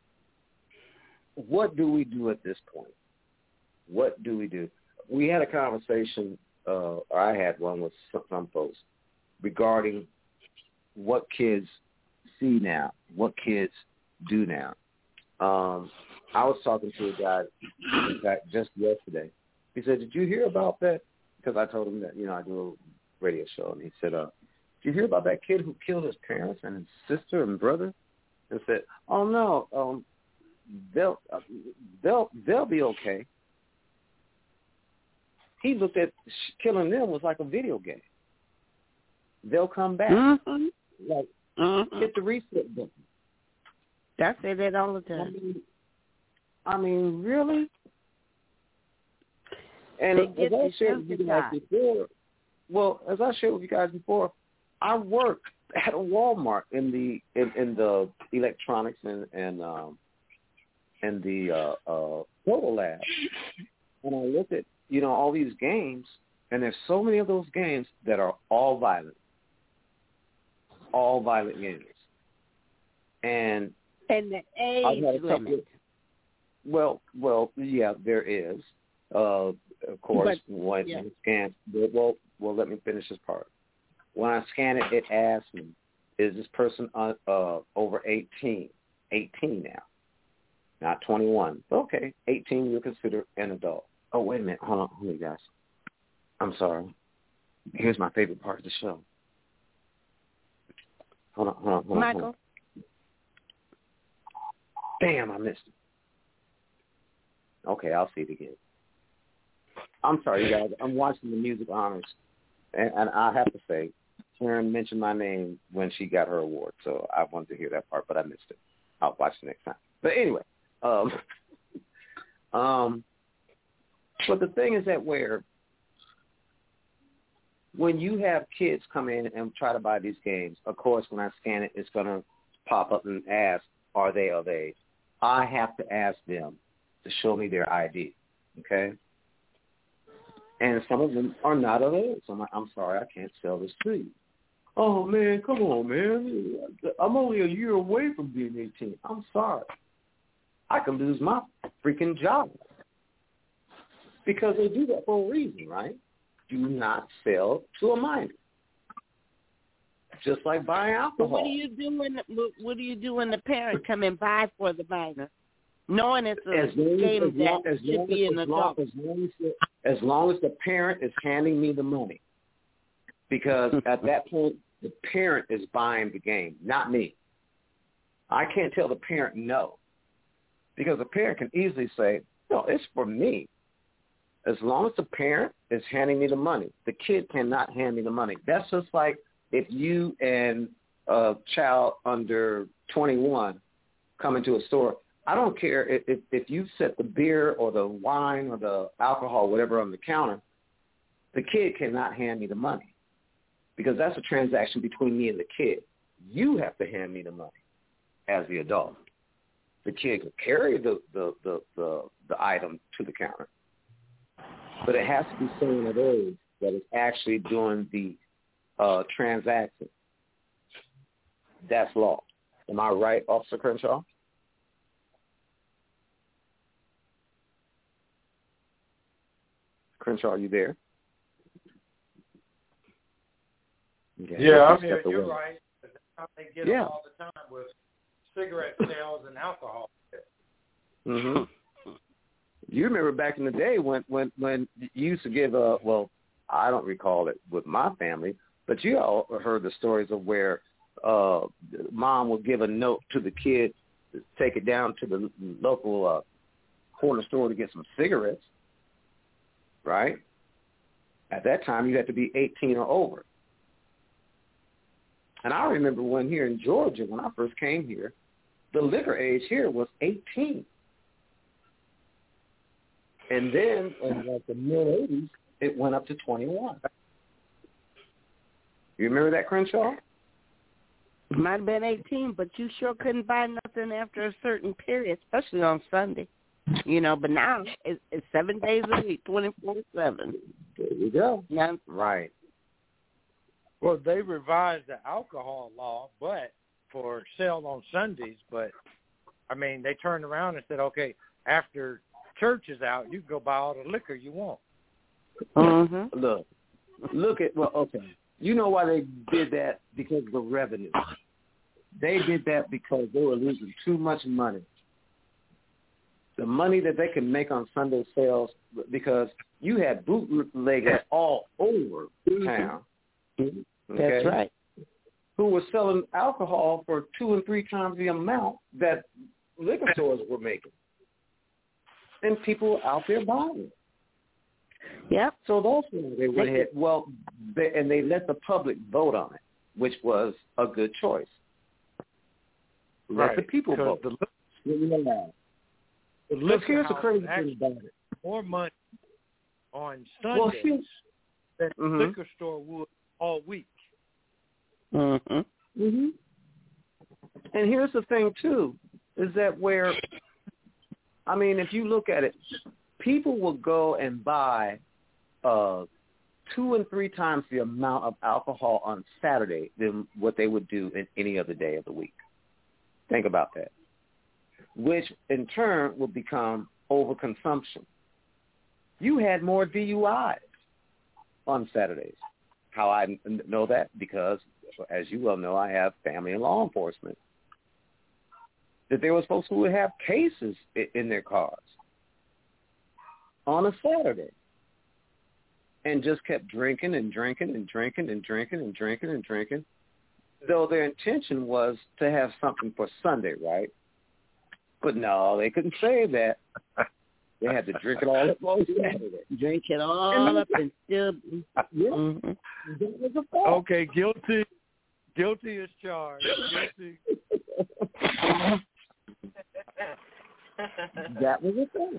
what do we do at this point? What do we do? We had a conversation, uh, or I had one with some, some folks regarding what kids see now, what kids do now. Um, I was talking to a guy, in fact, just yesterday. He said, "Did you hear about that?" Because I told him that, you know, I do a radio show, and he said, uh, "Did you hear about that kid who killed his parents and his sister and brother?" And said, "Oh no, um, they'll uh, they'll they'll be okay." He looked at killing them was like a video game. They'll come back. Mm-hmm. Like, mm-hmm. hit the reset button. I say that all the time. I mean, I mean really? And as I shared with you guys before, well, as I shared with you guys before, I work at a Walmart in the in, in the electronics and and um, and the uh, uh, photo lab, and I looked at you know all these games, and there's so many of those games that are all violent, all violent games, and and the age limit. Of, well, well, yeah, there is, uh, of course. But, when yeah. scan, well, well, let me finish this part. When I scan it, it asks me, "Is this person uh, uh, over eighteen? eighteen now, not twenty-one. Okay, eighteen. You're considered an adult." Oh, wait a minute. Hold on, hold on, guys. I'm sorry. Here's my favorite part of the show. Hold on, hold on, hold on. Michael. Hold on. Damn, I missed it. Okay, I'll see it again. I'm sorry, you guys. I'm watching the Music Honors, and, and I have to say, Karen mentioned my name when she got her award, so I wanted to hear that part, but I missed it. I'll watch it next time. But anyway, um, um, but the thing is that where when you have kids come in and try to buy these games, of course, when I scan it, it's going to pop up and ask, are they of age? I have to ask them to show me their I D, okay? And some of them are not of age. So I'm like, I'm sorry, I can't sell this to you. Oh, man, come on, man. I'm only a year away from being eighteen. I'm sorry. I could lose my freaking job because they do that for a reason, right? Do not sell to a minor. Just like buying alcohol. But what do you do when what do you do when the parent come and buy for the minor, knowing it's a as long, game as long, that as should long, be as, an as long, adult? as long as, the, as long as the parent is handing me the money, because at that point the parent is buying the game, not me. I can't tell the parent no, because the parent can easily say, "No, it's for me." As long as the parent is handing me the money, the kid cannot hand me the money. That's just like if you and a child under twenty-one come into a store. I don't care if, if, if you set the beer or the wine or the alcohol, whatever, on the counter, the kid cannot hand me the money because that's a transaction between me and the kid. You have to hand me the money as the adult. The kid can carry the, the, the, the, the item to the counter, but it has to be someone of age that is actually doing the uh, transaction. That's law. Am I right, Officer Crenshaw? Crenshaw, are you there? Okay. Yeah, I mean, you're away. right. That's how they get Yeah. them all the time with cigarette sales and alcohol. Mm-hmm. You remember back in the day when, when, when you used to give a, well, I don't recall it with my family, but you all heard the stories of where uh, mom would give a note to the kid, take it down to the local uh, corner store to get some cigarettes, right? At that time, you had to be eighteen or over. And I remember when here in Georgia, when I first came here, the liquor age here was eighteen. And then in like the mid-eighties, it went up to twenty-one. You remember that, Crenshaw? It might have been eighteen, but you sure couldn't buy nothing after a certain period, especially on Sunday. You know, but now it's, it's seven days a week, twenty-four seven. There you go. Yeah. Right. Well, they revised the alcohol law, but for sale on Sundays. But I mean, they turned around and said, okay, after church is out, you can go buy all the liquor you want. Mm-hmm. Look, look at, well, okay. You know why they did that? Because of the revenue. They did that because they were losing too much money. The money that they can make on Sunday sales, because you had bootleggers all over town. Okay, That's right. Who were selling alcohol for two and three times the amount that liquor stores were making. And people were out there buying it. Yep. So that's why they went ahead. Well, they, and they let the public vote on it, which was a good choice. Let Right. the people vote. The, The Look, here's the crazy thing about it. More money on Sundays Well, than mm-hmm. the liquor store would all week. Mm-hmm. and here's the thing, too, is that where, I mean, if you look at it, people will go and buy uh, two and three times the amount of alcohol on Saturday than what they would do in any other day of the week. Think about that, which in turn will become overconsumption. You had more D U Is on Saturdays. How I know that? Because, as you well know, I have family in law enforcement. That there were folks who would have cases in their cars on a Saturday and just kept drinking and drinking and drinking and drinking and drinking and drinking, though their intention was to have something for Sunday, right? But no, they couldn't say that. They had to drink it all up on Saturday. Drink it all up and still. Yeah. Mm-hmm. Okay, guilty. Guilty is charged. Guilty. That was the thing.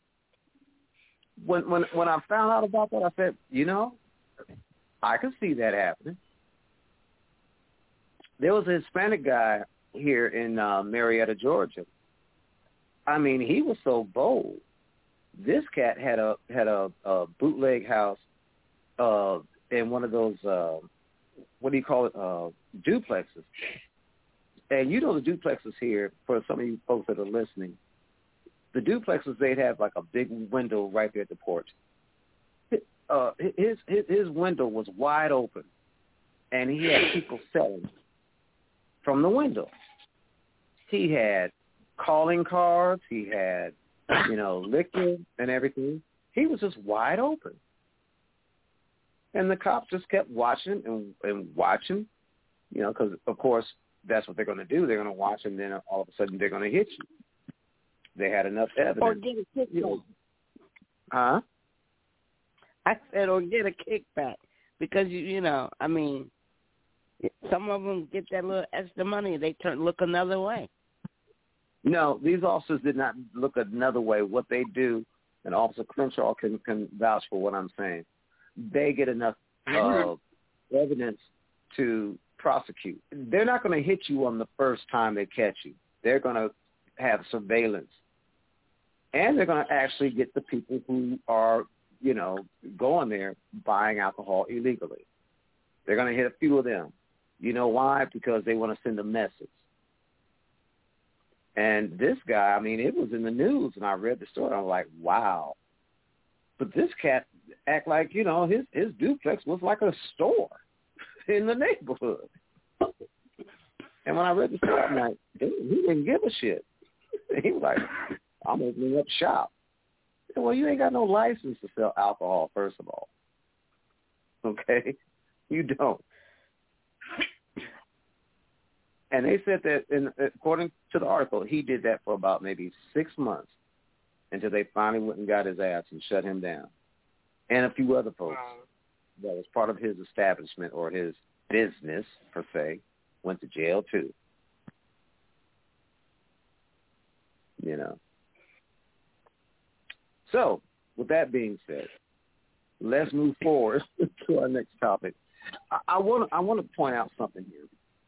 When when when I found out about that, I said, you know, I could see that happening. There was a Hispanic guy here in uh, Marietta, Georgia. I mean, he was so bold. This cat had a had a, a bootleg house uh, in one of those uh, what do you call it uh, duplexes. And you know the duplexes here, for some of you folks that are listening, the duplexes, they'd have like a big window right there at the porch. Uh, his, his his window was wide open, and he had people selling from the window. He had calling cards. He had, you know, liquor and everything. He was just wide open. And the cops just kept watching and, and watching, you know, because, of course, that's what they're going to do. They're going to watch, and then all of a sudden they're going to hit you. They had enough evidence. Or get a kickback. Huh? I said, or get a kickback. Because, you you know, I mean, some of them get that little extra money. They turn look another way. No, these officers did not look another way. What they do, and Officer Crenshaw can, can vouch for what I'm saying, they get enough uh, evidence to prosecute. They're not going to hit you on the first time they catch you. They're going to have surveillance. And they're going to actually get the people who are, you know, going there buying alcohol illegally. They're going to hit a few of them. You know why? Because they want to send a message. And this guy, I mean, it was in the news, and I read the story. I'm like, wow. But this cat act like, you know, his, his duplex was like a store in the neighborhood. And when I read the story, I'm like, dude, he didn't give a shit. He was like, I'm opening up shop. Said, well, you ain't got no license to sell alcohol, first of all. Okay? You don't. And they said that, in, according to the article, he did that for about maybe six months until they finally went and got his ass and shut him down. And a few other folks wow. that was part of his establishment or his business, per se, went to jail too. You know. So, with that being said, let's move forward to our next topic. I, I want I want to point out something here.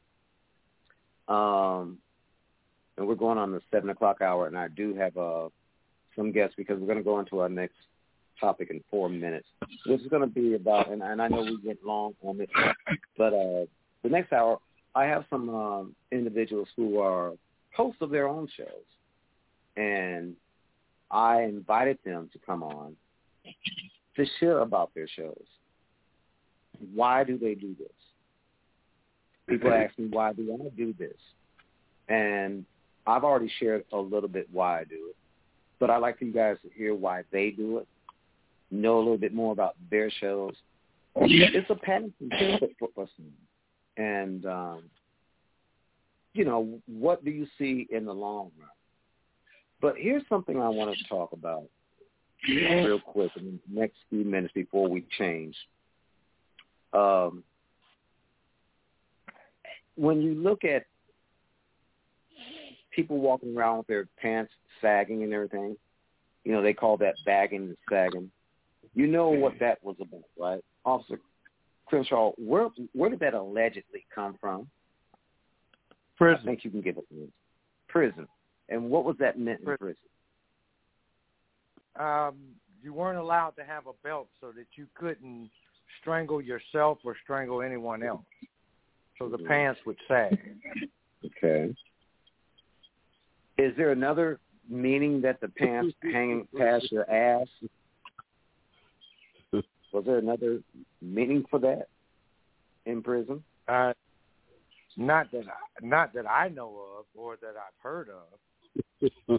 Um, and we're going on the seven o'clock hour, and I do have uh, some guests because we're going to go into our next topic in four minutes. This is going to be about, and, and I know we get long on this, but uh, the next hour, I have some um, individuals who are hosts of their own shows, and I invited them to come on to share about their shows. Why do they do this? People ask me, why do I do this? And I've already shared a little bit why I do it, but I'd like for you guys to hear why they do it, know a little bit more about their shows. It's a passion for us. And, um, you know, what do you see in the long run? But here's something I want to talk about real quick in the next few minutes before we change. Um, when you look at people walking around with their pants sagging and everything, you know, they call that bagging and sagging. You know what that was about, right? Officer Crenshaw, where where did that allegedly come from? Prison. I think you can give it to prison. And what was that meant in prison? Um, you weren't allowed to have a belt so that you couldn't strangle yourself or strangle anyone else. So the mm-hmm. pants would sag. Okay. Is there another meaning that the pants hanging past your ass? Was there another meaning for that in prison? Uh, not that I, not that I know of or that I've heard of.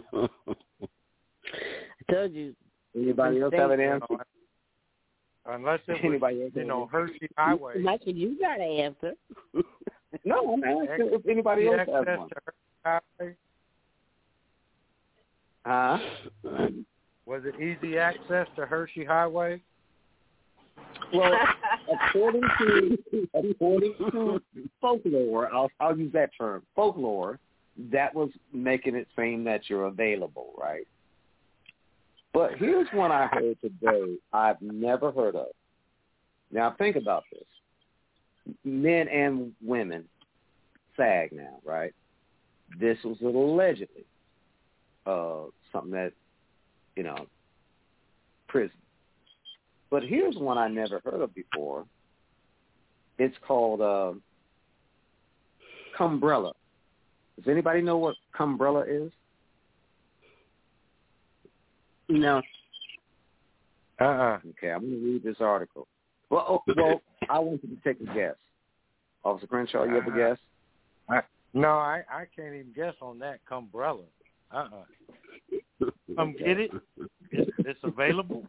I told you. Anybody else have an answer? You know, unless it was, Anybody else you know, Hershey Highway. Michael, you got an answer. No, I'm asking if anybody else has one. Highway? Huh? Was it easy access to Hershey Highway? Well, according to according to folklore, I'll I'll use that term, folklore, that was making it seem that you're available, right? But here's one I heard today I've never heard of. Now think about this. Men and women sag now, right? This was allegedly uh, something that, you know, prison. But here's one I never heard of before. It's called uh, cumbrella. Does anybody know what cumbrella is? No. Uh-uh. Okay, I'm going to read this article. Well, oh, well, I want you to take a guess. Officer Crenshaw, you have a guess? I, no, I, I can't even guess on that cumbrella. Uh-uh. Come get it. It's, it's available.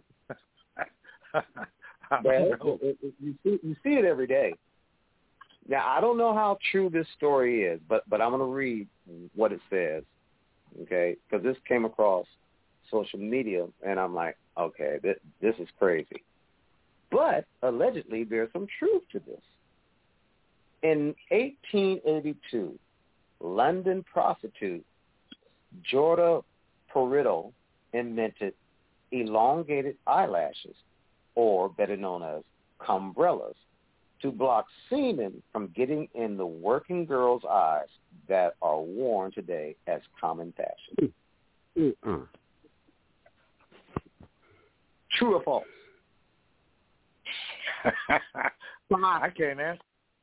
Well, it, it, you, see, you see it every day. Now, I don't know how true this story is, but, but I'm going to read what it says, okay? Because this came across social media, and I'm like, okay, this, this is crazy. But allegedly, there's some truth to this. In eighteen eighty-two, London prostitute Jorda Peritto invented elongated eyelashes, or better known as cumbrellas, to block semen from getting in the working girls' eyes that are worn today as common fashion. Mm-hmm. True or false? I can't answer.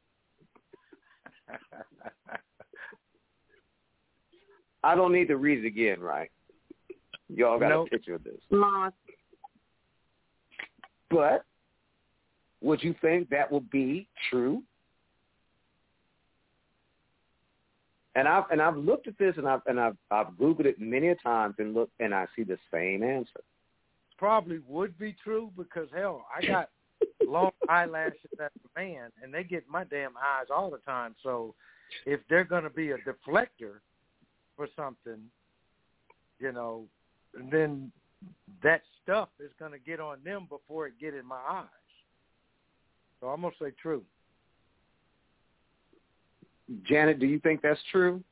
I don't need to read it again, right? Y'all got nope. a picture of this. Lost. But would you think that would be true? And I've and I've looked at this and I've and I've I've Googled it many a times and look and I see the same answer. Probably would be true because hell, I got long eyelashes as a man and they get my damn eyes all the time. So if they're gonna be a deflector for something, you know, then that stuff is going to get on them before it get in my eyes. So I'm going to say true. Janet, do you think that's true?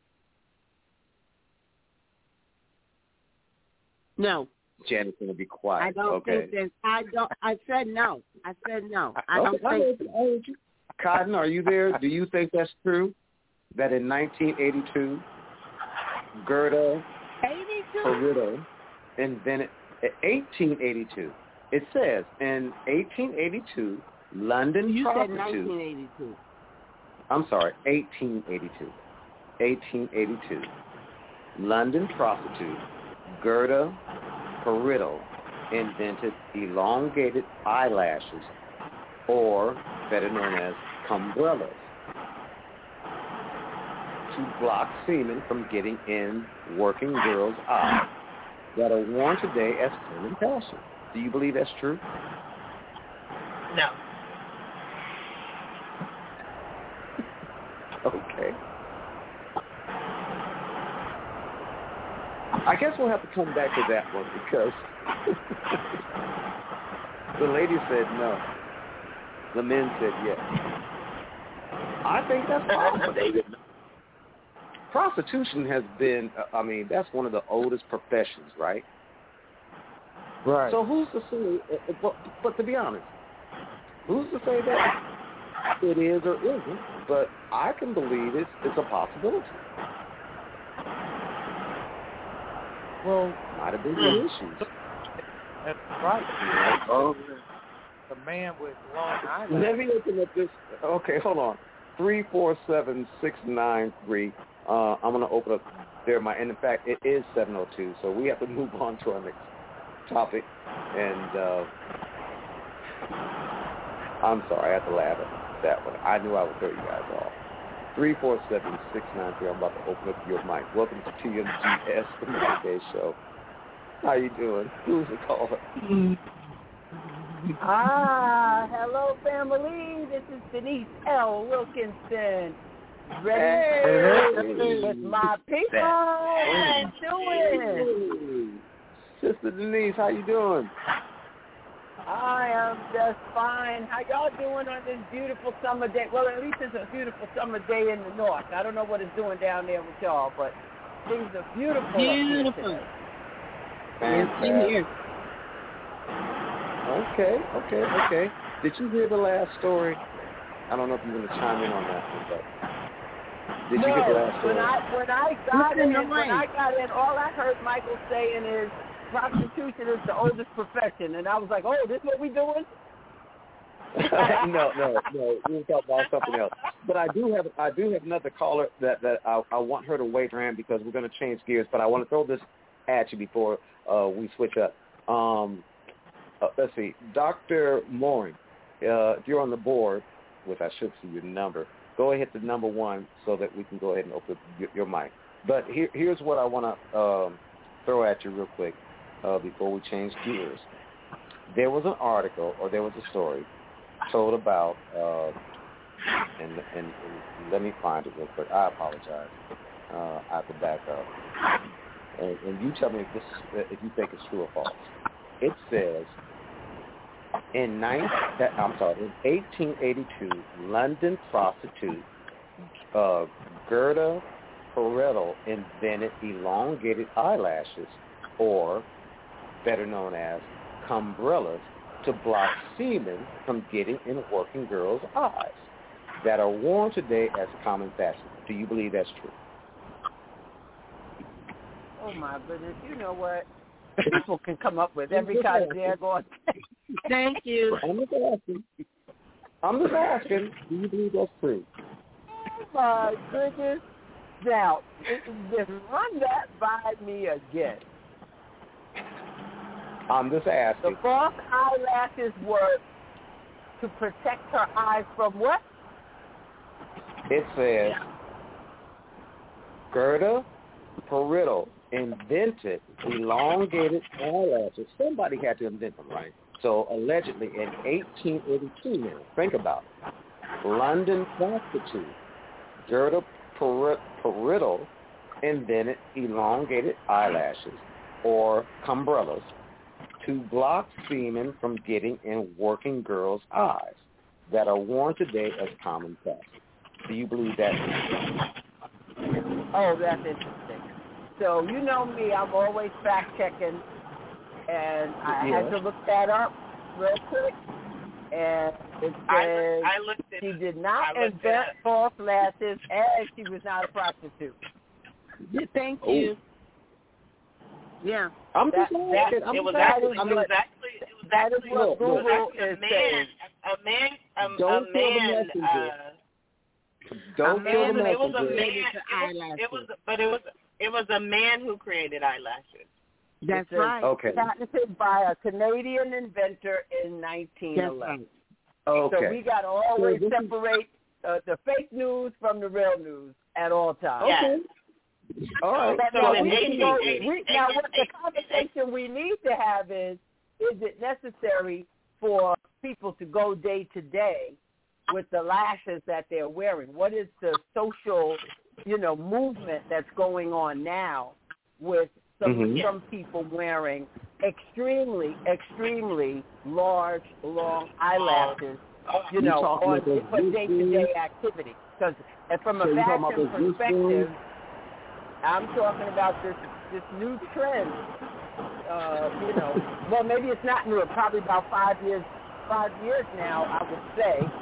No. Janet's going to be quiet. I don't okay. think that. I don't. I said no. I said no. I don't okay. think so. Cotton, are you there? Do you think that's true? That in nineteen eighty-two, Gerda Peritto invented eighteen eighty-two. It says in eighteen eighty-two, London you prostitute. You said nineteen eighty-two. I'm sorry, eighteen eighty-two. eighteen eighty-two. London prostitute Gerda Peritto invented elongated eyelashes, or better known as cumbrellas, to block semen from getting in working girls' eyes that are worn today as common fashion. Do you believe that's true? No. Okay. I guess we'll have to come back to that one because the lady said no. The men said yes. I think that's possible. Prostitution has been, I mean, that's one of the oldest professions, right? Right. So who's to say, but, but to be honest, who's to say that it is or isn't, but I can believe it's, it's a possibility. Well, might have been some issues. That's right. Oh, the man with long eyelashes. let me open up this. Okay, hold on. Three four seven six nine three. Uh, I'm gonna open up there. My and in fact, it is seven oh two. So we have to move on to our next topic. And uh, I'm sorry, I had to laugh at that one. I knew I would throw you guys off. Three four seven six nine three. I'm about to open up your mic. Welcome to T M G S, the Monday Show. How you doing? Who's the caller? Ah, hello, family. This is Denise L. Wilkinson. Ready hey. with my people. How you doing? Sister Denise, how you doing? I am just fine. How y'all doing on this beautiful summer day? Well, at least it's a beautiful summer day in the north. I don't know what it's doing down there with y'all, but things are beautiful. Beautiful. Fantastic. Okay, okay, okay. Did you hear the last story? I don't know if you're going to chime in on that one, but did no, you hear the last story? when I when I got in, in, when I got in, all I heard Michael saying is prostitution is the oldest profession, and I was like, oh, this is what we doing? no, no, no. We were talking about something else. But I do have I do have another caller that that I, I want her to wait her in because we're going to change gears. But I want to throw this at you before uh, we switch up. Um, uh, let's see, Doctor Mooring, uh, if you're on the board, which I should see your number, go ahead to number one so that we can go ahead and open your, your mic. But here, here's what I want to um, throw at you real quick uh, before we change gears. There was an article or there was a story told about, uh, and, and, and let me find it real quick. I apologize. Uh, I have to back up. And, and you tell me if, this, if you think it's true or false. It says, in nine, that, I'm sorry, in eighteen eighty-two, London prostitute uh, Gerda Pareto invented elongated eyelashes, or better known as cumbrellas, to block semen from getting in working girls' eyes that are worn today as common fashion. Do you believe that's true? Oh, my goodness. You know what? People can come up with every kind of daggone thing. Thank you. I'm just asking. I'm just asking, do you believe that's true? Oh, my goodness. Now, just run that by me again. I'm just asking. The false eyelashes were to protect her eyes from what? It says, Gerda Pareto invented elongated eyelashes. Somebody had to invent them, right? So allegedly in eighteen eighty-two now, think about it. London prostitute Gerda Pareto invented elongated eyelashes, or cumbrellas, to block semen from getting in working girls' eyes that are worn today as common fashion. Do you believe that? Oh, that's interesting. So you know me, I'm always fact-checking, and I yeah. had to look that up real quick, and it says I, I looked at, she did not I invent false lashes, and she was not a prostitute. Thank oh. you. Yeah. I'm that, just that, asking. I'm it was just actually, asking. it was actually, it was that actually, is what it was Google actually a is man, saying. a man, um, Don't a kill the man, messenger. uh, Don't a kill the man it was a messenger. man, it was, it was, but it was, it was a man who created eyelashes. That's It right. Okay. Patented by a Canadian inventor in nineteen eleven. That's right. Okay. So we got to always So this is- separate uh, the fake news from the real news at all times. Okay. All right. But So now, in we can go, eighteen we, now what the conversation we need to have is, is it necessary for people to go day to day with the lashes that they're wearing? What is the social, you know, movement that's going on now with some, Mhm. some people wearing extremely, extremely large, long eyelashes, you You know, talking on about those for Zeus day-to-day activity? Because from So a you talking about fashion those Zeus perspective, I'm talking about this this new trend. Uh, you know, well, maybe it's not new. Probably about five years, five years now, I would say,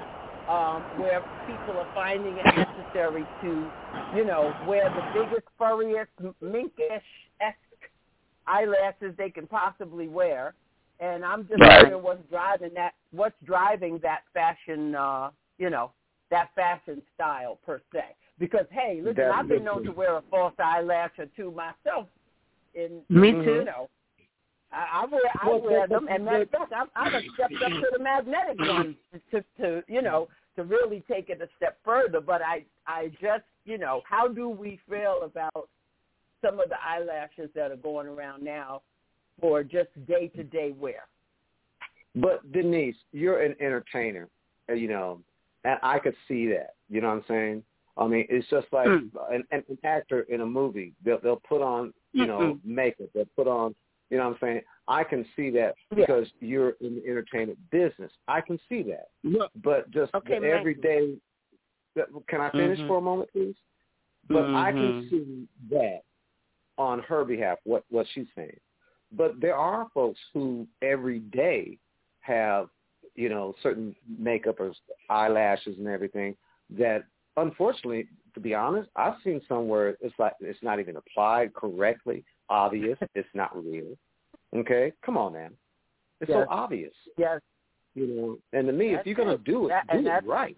um, where people are finding it necessary to, you know, wear the biggest, furriest, minkish-esque eyelashes they can possibly wear. And I'm just Right. wondering what's driving that, what's driving that fashion, uh, you know, that fashion style per se. Because, hey, listen, That's I've been known true. to wear a false eyelash or two myself. In, Me in, too. You know, I, I wear, I Well, wear but- them, and matter of fact, I've, I've stepped up to the magnetic ones to, to, you know, to really take it a step further. But I, I just, you know, how do we feel about some of the eyelashes that are going around now for just day-to-day wear? But Denise, you're an entertainer, uh, you know, and I could see that. You know what I'm saying? I mean, it's just like Mm. an, an actor in a movie. They'll, they'll put on, you know, Mm-mm. makeup. They'll put on, you know what I'm saying? I can see that Yeah. because you're in the entertainment business. I can see that. Look, But just Okay, the Maggie. everyday, can I finish Mhm. for a moment, please? But I can Mhm. see that on her behalf, what, what she's saying. But there are folks who every day have, you know, certain makeup or eyelashes and everything that, unfortunately, to be honest, I've seen somewhere it's like it's not even applied correctly, obvious, it's not real. Okay? Come on, man. It's Yes. so obvious, Yes. you know. And to me, That's if you're going it. to do it, That- do and it that's- right.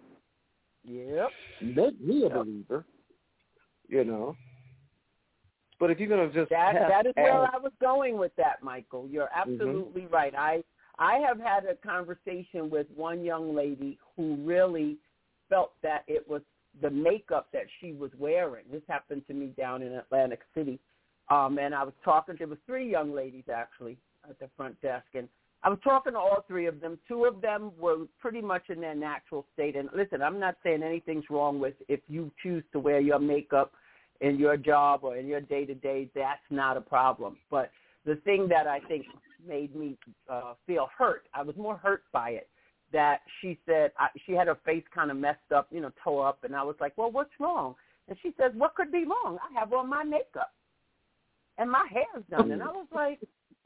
Yep. Make me a Yep. believer, you know. But if you're going to just That have, that is where add- I was going with that, Michael. You're absolutely right. I I have had a conversation with one young lady who really felt that it was the makeup that she was wearing. This happened to me down in Atlantic City. Um, and I was talking, there was three young ladies actually at the front desk, and I was talking to all three of them. Two of them were pretty much in their natural state. And listen, I'm not saying anything's wrong with if you choose to wear your makeup in your job or in your day-to-day, that's not a problem. But the thing that I think made me uh, feel hurt, I was more hurt by it, that she said I, she had her face kind of messed up, you know, tore up, and I was like, well, what's wrong? And she says, what could be wrong? I have on my makeup, and my hair's done. And I was like,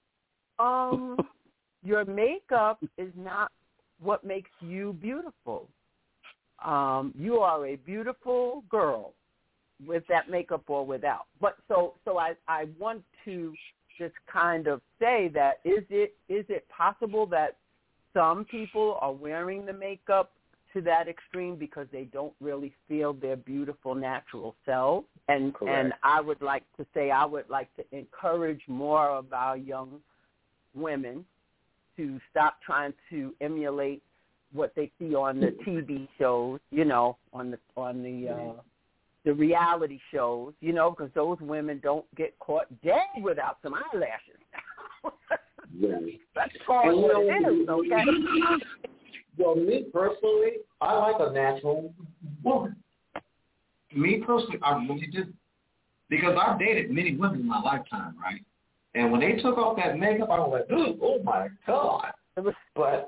um, your makeup is not what makes you beautiful. Um, you are a beautiful girl with that makeup or without. But so so I, I want to just kind of say that is it is it possible that some people are wearing the makeup to that extreme because they don't really feel their beautiful natural selves? And Correct. and I would like to say I would like to encourage more of our young women to stop trying to emulate what they see on the T V shows, you know, on the on the uh, the reality shows, you know, because those women don't get caught dead without some eyelashes. Yeah. That's called And, you what know, it is, okay? Well, me personally, I like a natural woman. Me personally, I really do. Because I've dated many women in my lifetime, right? And when they took off that makeup, I was like, oh my God. But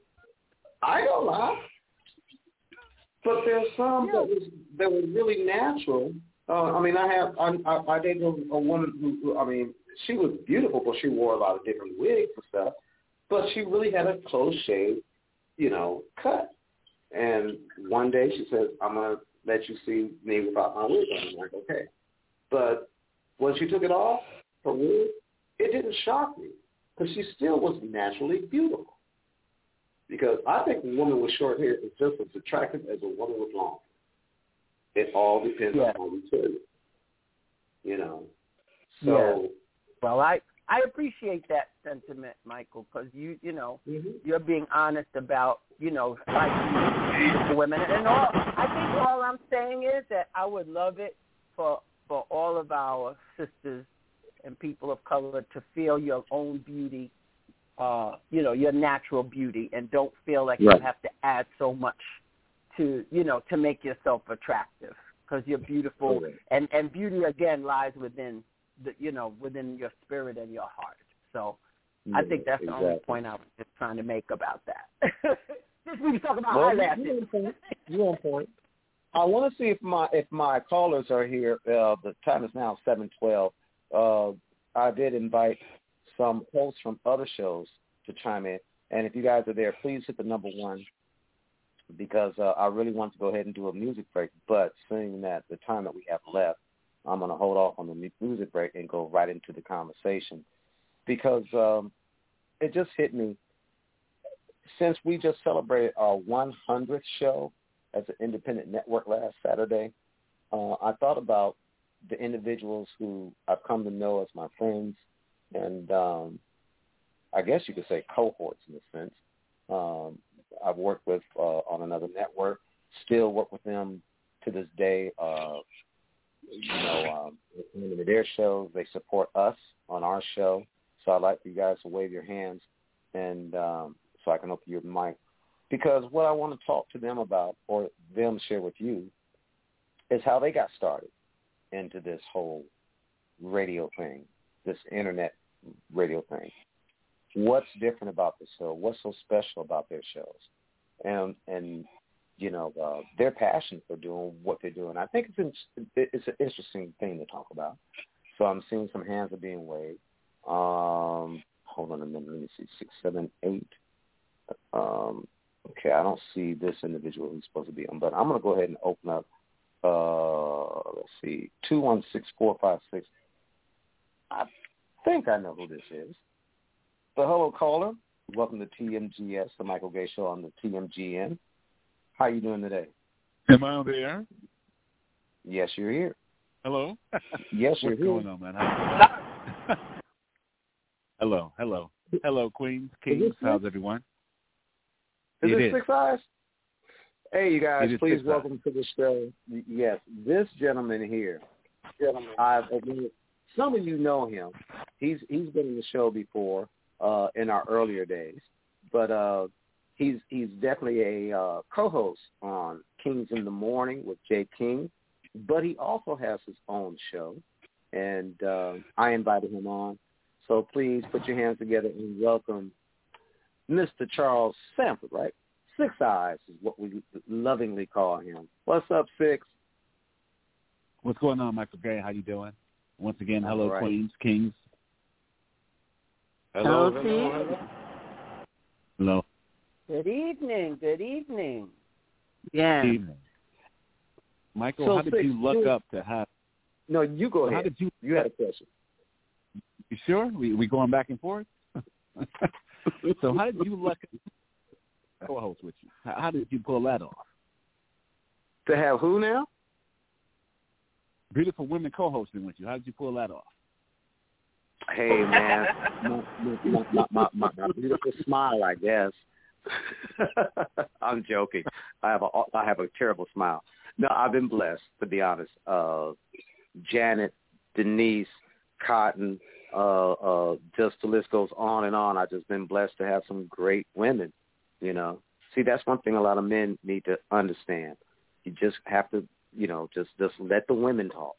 I don't lie. But there's some that was that was really natural. Uh, I mean, I have I, I, I dated a, a woman who, who, I mean, she was beautiful, but she wore a lot of different wigs and stuff. But she really had a close shave, you know, cut. And one day she says, "I'm gonna let you see me without my wig on." I'm like, okay. But when she took it off, her wig, it didn't shock me because she still was naturally beautiful. Because I think a woman with short hair is just as attractive as a woman with long. It all depends Yeah. on how you tell it. You know. So. Yeah. Well, I I appreciate that sentiment, Michael, because you you know Mm-hmm. you're being honest about you know like the women and all. I think all I'm saying is that I would love it for for all of our sisters and people of color to feel your own beauty. Uh, you know, your natural beauty, and don't feel like Right. you have to add so much to, you know, to make yourself attractive, because you're beautiful, Correct. and, and beauty, again, lies within, the, you know, within your spirit and your heart. So I Yeah, think that's the exactly. only point I was just trying to make about that. Since we were talking about Well, eyelashes. you're on point. You're on point. I want to see if my if my callers are here. Uh, the time is now seven twelve. Uh, I did invite some hosts from other shows to chime in, and if you guys are there, please hit the number one. because uh, I really want to go ahead and do a music break, but seeing that the time that we have left, I'm going to hold off on the music break and go right into the conversation because um, it just hit me. Since we just celebrated our one hundredth show as an independent network last Saturday, uh, I thought about the individuals who I've come to know as my friends and um, I guess you could say cohorts in a sense. Um, I've worked with uh, on another network, still work with them to this day. Uh, you know, um, into their shows, they support us on our show. So I'd like for you guys to wave your hands and um, so I can open your mic. Because what I want to talk to them about or them share with you is how they got started into this whole radio thing, this internet radio thing. What's different about the show? What's so special about their shows? And, and you know, uh, their passion for doing what they're doing. I think it's an, it's an interesting thing to talk about. So I'm seeing some hands are being waved. Um, hold on a minute. Let me see. Six, seven, eight. Um, okay, I don't see this individual who's supposed to be on, but I'm going to go ahead and open up, uh, let's see, two one six four five six. I think I know who this is. So hello, caller. Welcome to T M G S, the Michael Gay Show on the T M G N. How are you doing today? Am I on the air? Yes, you're here. Hello? Yes, you're What's here. going on, man? How hello, hello. Hello, Queens, Kings. How's everyone? Is it it is. Six Eyes? Hey, you guys, please Six welcome Eyes. to the show. Yes, this gentleman here, gentleman, I've, some of you know him. He's He's been in the show before uh, in our earlier days, but uh, he's he's definitely a uh, co-host on Kings in the Morning with Jay King, but he also has his own show, and uh, I invited him on. So please put your hands together and welcome Mister Charles Sanford, right? Six Eyes is what we lovingly call him. What's up, Six? What's going on, Michael Gay? How you doing? Once again, hello, right. Queens, Kings. Hello, Hello, hello, Steve. Hello. Good evening. Good evening. Yeah. Good evening. Michael, So, how did Six, you look you- up to have? No, you go so ahead. How did you? You had a question. You sure? We we going back and forth? So how did you look up co-host with you? How, how did you pull that off? To have who now? Beautiful women co-hosting with you. How did you pull that off? Hey, man, my, my, my, my, my, my beautiful smile, I guess. I'm joking. I have a I have a terrible smile. No, I've been blessed, to be honest. Uh, Janet, Denise, Cotton, uh, uh, just the list goes on and on. I've just been blessed to have some great women, you know. See, that's one thing a lot of men need to understand. You just have to, you know, just, just let the women talk.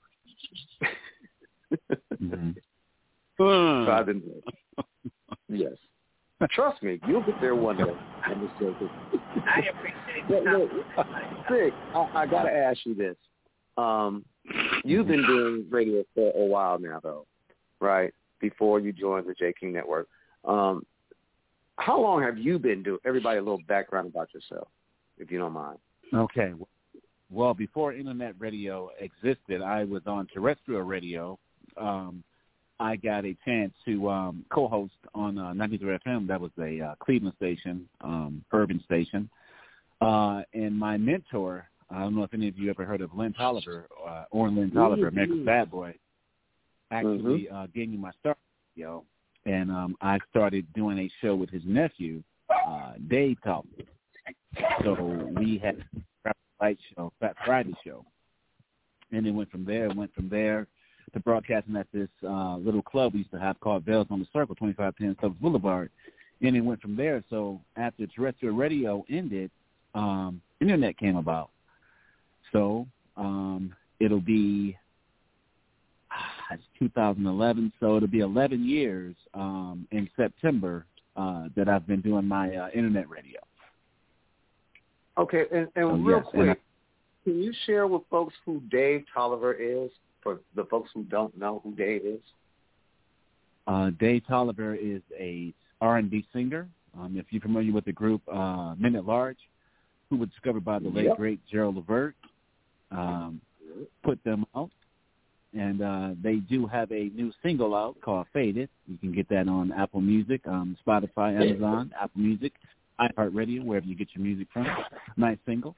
Mm-hmm. So I've been blessed. Yes. Trust me, you'll get there one day. I'm just joking. I appreciate But it. look, Sig, I, I got to ask you this. Um, you've been doing radio for a while now, though, right? Before you joined the J King Network. Um, how long have you been doing? Everybody, a little background about yourself, if you don't mind. Okay. Well, before internet radio existed, I was on terrestrial radio. Um, I got a chance to um, co-host on uh, ninety-three F M. That was a uh, Cleveland station, um, urban station. Uh, and my mentor, I don't know if any of you ever heard of Lynn Tolliver, uh, Orrin Lynn Tolliver, Mm-hmm. America's Bad Boy, actually Mm-hmm. uh, gave me my start, you know. And um, I started doing a show with his nephew, uh, Dave Tolliver. So we had a Friday show, Fat Friday show. And it went from there, went from there to broadcasting at this uh, little club we used to have called Bells on the Circle, twenty-five ten South Boulevard. And it went from there. So after terrestrial radio ended, um, internet came about. So um, it'll be ah, it's two thousand eleven, so it'll be eleven years um, in September uh, that I've been doing my uh, internet radio. Okay, and, and Oh, real yes, and quick, can you share with folks who Dave Tolliver is, for the folks who don't know who Dave is? Uh, Dave Tolliver is a R and B singer. Um, if you're familiar with the group uh, Men at Large, who were discovered by the late, yep. great Gerald Levert, um, put them out. And uh, they do have a new single out called Faded. You can get that on Apple Music, um, Spotify, Amazon, Apple Music, iHeartRadio, wherever you get your music from. Nice single.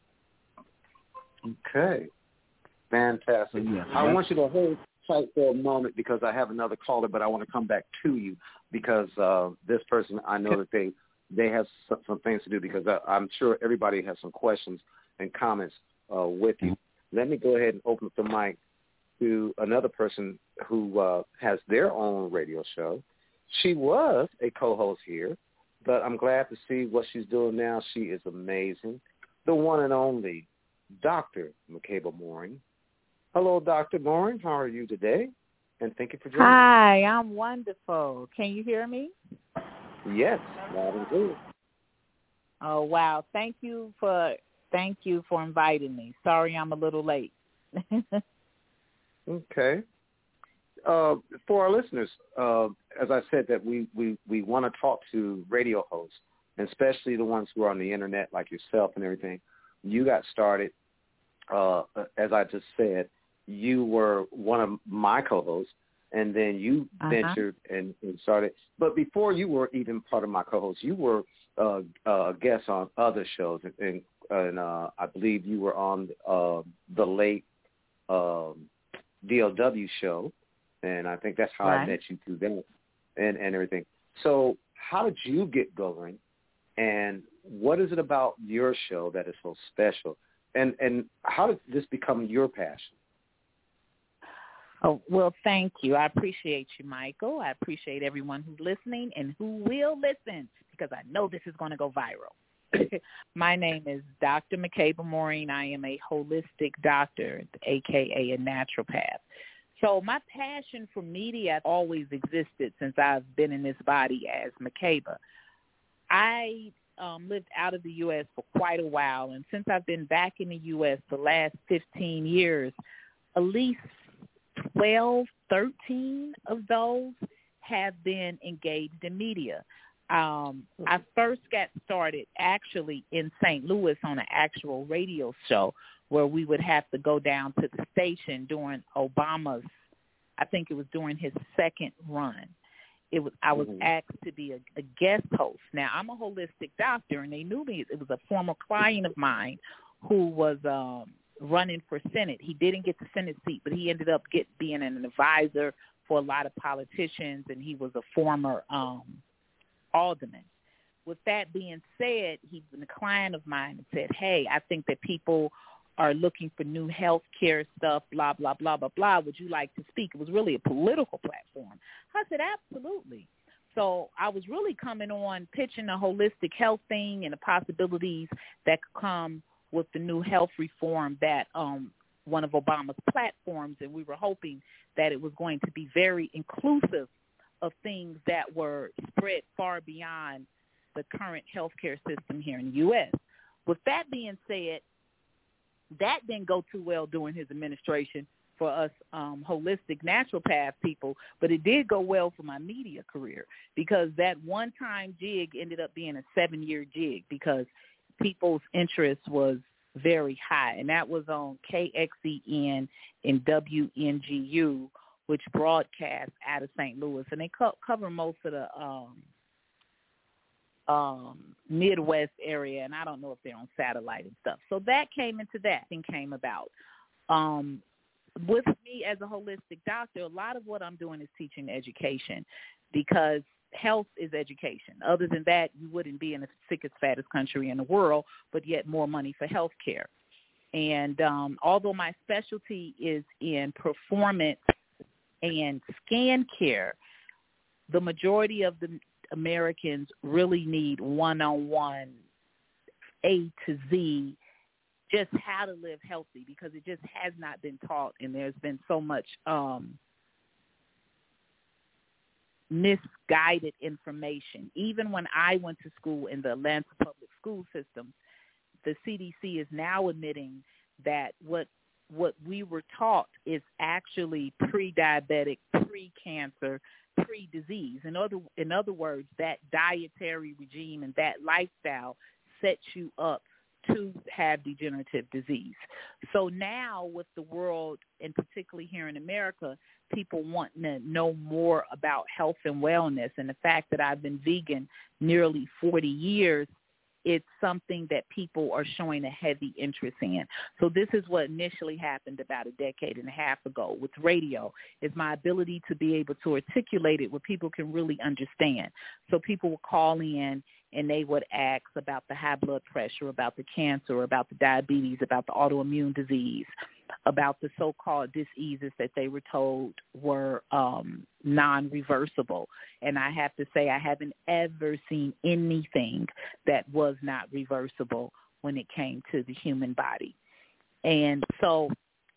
Okay. Fantastic. So, yeah, I want you to hold tight for a moment because I have another caller, but I want to come back to you because uh, this person, I know that they, they have some, some things to do because I, I'm sure everybody has some questions and comments uh, with you. Let me go ahead and open up the mic to another person who uh, has their own radio show. She was a co-host here, but I'm glad to see what she's doing now. She is amazing. The one and only Doctor Makeba Mooring. Hello, Doctor Mooring. How are you today? And thank you for joining Hi, me. I'm wonderful. Can you hear me? Yes, loud and clear. Oh, wow. Thank you for thank you for inviting me. Sorry I'm a little late. Okay. Uh, for our listeners, uh, as I said, that we, we, we want to talk to radio hosts, and especially the ones who are on the Internet like yourself and everything. You got started, uh, as I just said, you were one of my co-hosts, and then you uh-huh. ventured and, and started. But before you were even part of my co-hosts, you were uh, uh, a guest on other shows, and, and uh, I believe you were on uh, the late um, D L W show, and I think that's how right. I met you through that and, and everything. So how did you get going, and what is it about your show that is so special, and, and how did this become your passion? Oh, well, thank you. I appreciate you, Michael. I appreciate everyone who's listening and who will listen because I know this is going to go viral. My name is Doctor Makeba Mooring. I am a holistic doctor, a k a a naturopath. So my passion for media always existed since I've been in this body as Makeba. I um, lived out of the U S for quite a while, and since I've been back in the U S the last fifteen years, at least twelve, thirteen of those have been engaged in media. Um, I first got started actually in Saint Louis on an actual radio show where we would have to go down to the station during Obama's, I think it was during his second run. It was I was asked to be a, a guest host. Now, I'm a holistic doctor, and they knew me. It was a former client of mine who was um, running for Senate. He didn't get the Senate seat, but he ended up get, being an advisor for a lot of politicians, and he was a former um, alderman. With that being said, he's been a client of mine and said, hey, I think that people are looking for new health care stuff, blah, blah, blah, blah, blah. Would you like to speak? It was really a political platform. I said, absolutely. So I was really coming on pitching a holistic health thing and the possibilities that could come with the new health reform that um, one of Obama's platforms, and we were hoping that it was going to be very inclusive of things that were spread far beyond the current healthcare system here in the U S. With that being said, that didn't go too well during his administration for us um, holistic naturopath people, but it did go well for my media career because that one-time jig ended up being a seven-year jig because people's interest was very high, and that was on K X E N and W N G U, which broadcast out of Saint Louis, and they co- cover most of the um, um, Midwest area, and I don't know if they're on satellite and stuff. So that came into that and came about. Um, with me as a holistic doctor, a lot of what I'm doing is teaching education because health is education. Other than that, you wouldn't be in the sickest, fattest country in the world, but yet more money for health care. And um, although my specialty is in performance and skin care, the majority of the Americans really need one-on-one A to Z, just how to live healthy, because it just has not been taught, and there's been so much um, misguided information. Even when I went to school in the Atlanta public school system, the C D C is now admitting that what what we were taught is actually pre-diabetic, pre-cancer, pre-disease. In other, in other words, that dietary regime and that lifestyle sets you up to have degenerative disease. So now with the world, and particularly here in America, people want to know more about health and wellness. And the fact that I've been vegan nearly forty years, it's something that people are showing a heavy interest in. So this is what initially happened about a decade and a half ago with radio, is my ability to be able to articulate it where people can really understand. So people would call in and they would ask about the high blood pressure, about the cancer, about the diabetes, about the autoimmune disease, about the so-called diseases that they were told were um, non-reversible. And I have to say I haven't ever seen anything that was not reversible when it came to the human body. And so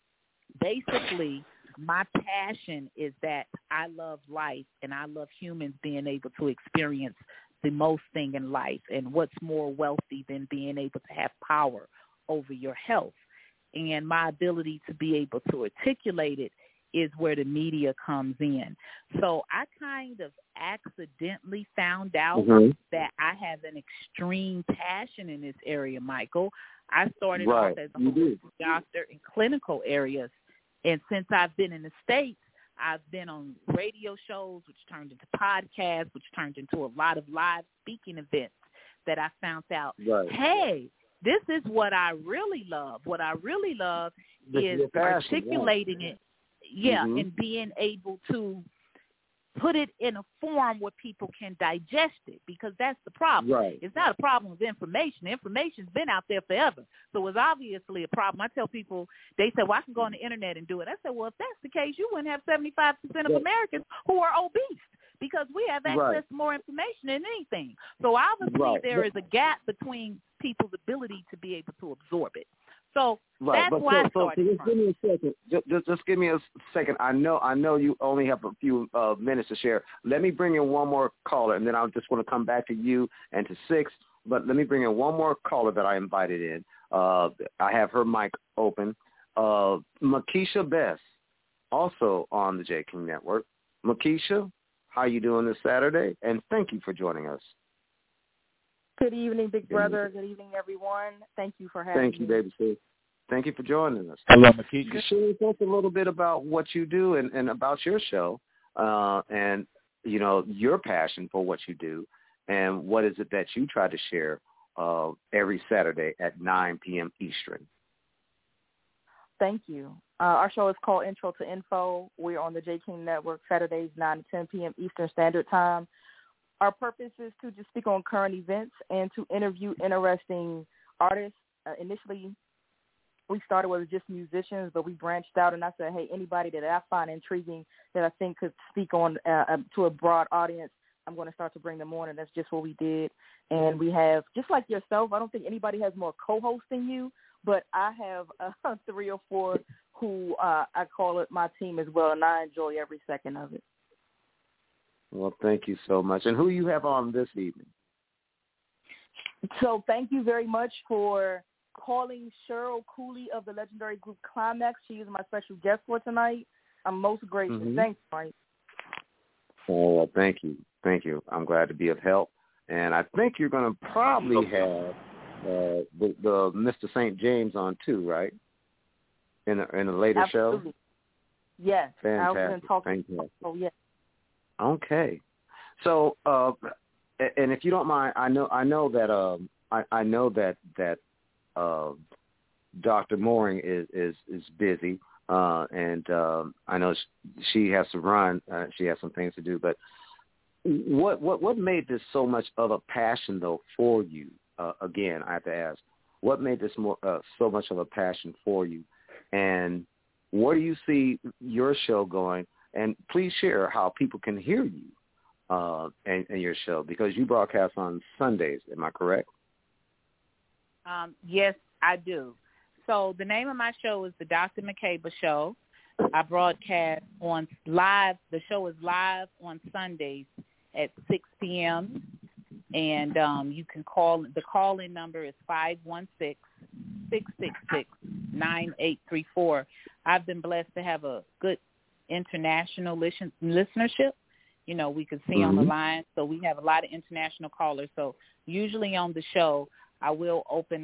basically my passion is that I love life and I love humans being able to experience the most thing in life, and what's more wealthy than being able to have power over your health. And my ability to be able to articulate it is where the media comes in. So I kind of accidentally found out mm-hmm. that I have an extreme passion in this area, Michael. I started right. off as a holistic doctor in clinical areas, and since I've been in the States, I've been on radio shows, which turned into podcasts, which turned into a lot of live speaking events that I found out, right. hey, this is what I really love. What I really love this is is passion, articulating yeah. it, yeah, mm-hmm. and being able to put it in a form where people can digest it, because that's the problem. Right. It's not a problem with information. The information's been out there forever. So it's obviously a problem. I tell people, they say, well, I can go on the internet and do it. I say, well, if that's the case, you wouldn't have seventy-five percent of yeah. Americans who are obese, because we have access right. to more information than anything. So obviously right. there is a gap between people's ability to be able to absorb it. So right. that's but why so, I started. So just give me a second. Just, just, just give me a second. I know, I know you only have a few uh, minutes to share. Let me bring in one more caller, and then I just want to come back to you and to Six. But let me bring in one more caller that I invited in. Uh, I have her mic open. Uh, Makisha Best, also on the J. King Network. Makisha, how you doing this Saturday? And thank you for joining us. Good evening, Big Brother. Good evening, everyone. Thank you for having me. Thank you, baby sis. Thank you for joining us. Hello, Makisha. Share with us a little bit about what you do and, and about your show, uh, and you know your passion for what you do, and what is it that you try to share uh, every Saturday at nine p.m. Eastern. Thank you. Uh, our show is called Intro to Info. We're on the J. King Network Saturdays, nine to ten p.m. Eastern Standard Time. Our purpose is to just speak on current events and to interview interesting artists. Uh, initially, we started with just musicians, but we branched out, and I said, hey, anybody that I find intriguing that I think could speak on uh, uh, to a broad audience, I'm going to start to bring them on, and that's just what we did. And we have, just like yourself, I don't think anybody has more co-hosts than you, but I have uh, three or four who uh, I call it my team as well, and I enjoy every second of it. Well, thank you so much. And who you have on this evening? So thank you very much for calling Cheryl Cooley of the legendary group Climax. She is my special guest for tonight. I'm most gracious. Mm-hmm. Thanks, Mike. Oh, well, thank you. Thank you. I'm glad to be of help. And I think you're going to probably have uh, the, the Mister Saint James on too, right? In a, in a later Absolutely. show? Yes. Fantastic. I was talk- Fantastic. Oh, yes. Okay. So, uh, and if you don't mind, I know I know that um, I, I know that that uh, Doctor Mooring is is, is busy, uh, and um, I know she, she has to run. Uh, she has some things to do. But what what what made this so much of a passion though for you? Uh, again, I have to ask, what made this more uh, so much of a passion for you, and where do you see your show going? And please share how people can hear you uh, and, and your show, because you broadcast on Sundays. Am I correct? Um, yes, I do. So the name of my show is the Doctor McCabe Show. I broadcast on live. The show is live on Sundays at six p.m. And um, you can call. The call-in number is five one six, six six six, nine eight three four. I've been blessed to have a good international listen, listenership. You know, we can see mm-hmm. on the line. So we have a lot of international callers. So usually on the show, I will open up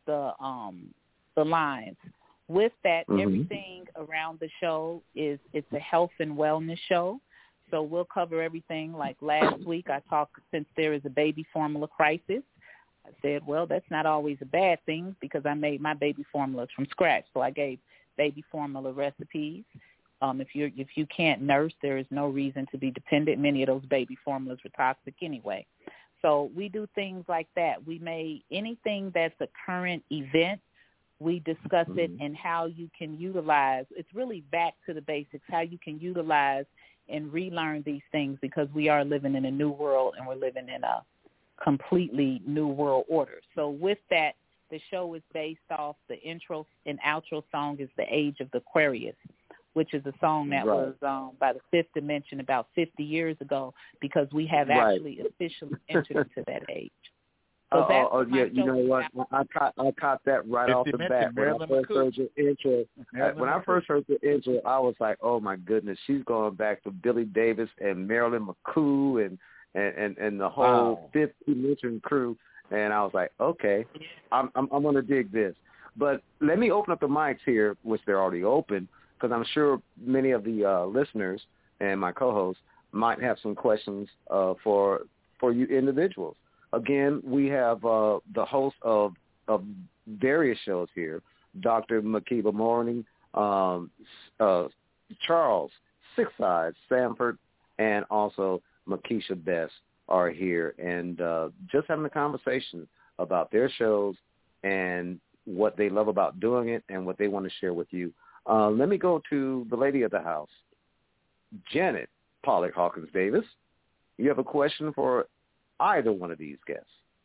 the um, the lines. With that, mm-hmm. everything around the show is it's a health and wellness show. So we'll cover everything. Like last week, I talked, since there is a baby formula crisis, I said, well, that's not always a bad thing because I made my baby formulas from scratch. So I gave baby formula recipes. Um, if you if you can't nurse, there is no reason to be dependent. Many of those baby formulas were toxic anyway. So we do things like that. We may, anything that's a current event, we discuss mm-hmm. it and how you can utilize. It's really back to the basics, how you can utilize and relearn these things, because we are living in a new world and we're living in a completely new world order. So with that, the show is based off the intro and outro song is The Age of the Aquarius, which is a song that right. was um, by the Fifth Dimension about fifty years ago, because we have right. actually officially entered into that age. So oh, oh yeah, you know what? I caught I caught that right off the bat when I first heard the intro. When I first heard the intro, I was like, "Oh my goodness, she's going back to Billy Davis and Marilyn McCoo and and and, and the whole wow. Fifth Dimension crew." And I was like, "Okay, I'm I'm, I'm going to dig this." But let me open up the mics here, which they're already open, because I'm sure many of the uh, listeners and my co-hosts might have some questions uh, for for you individuals. Again, we have uh, the host of, of various shows here, Doctor Makiba Mourning, um, uh, Charles, Six Sides, Sanford, and also Makisha Best are here, and uh, just having a conversation about their shows and what they love about doing it and what they want to share with you. Uh, let me go to the lady of the house, Janet Pollock Hawkins Davis. You have a question for either one of these guests?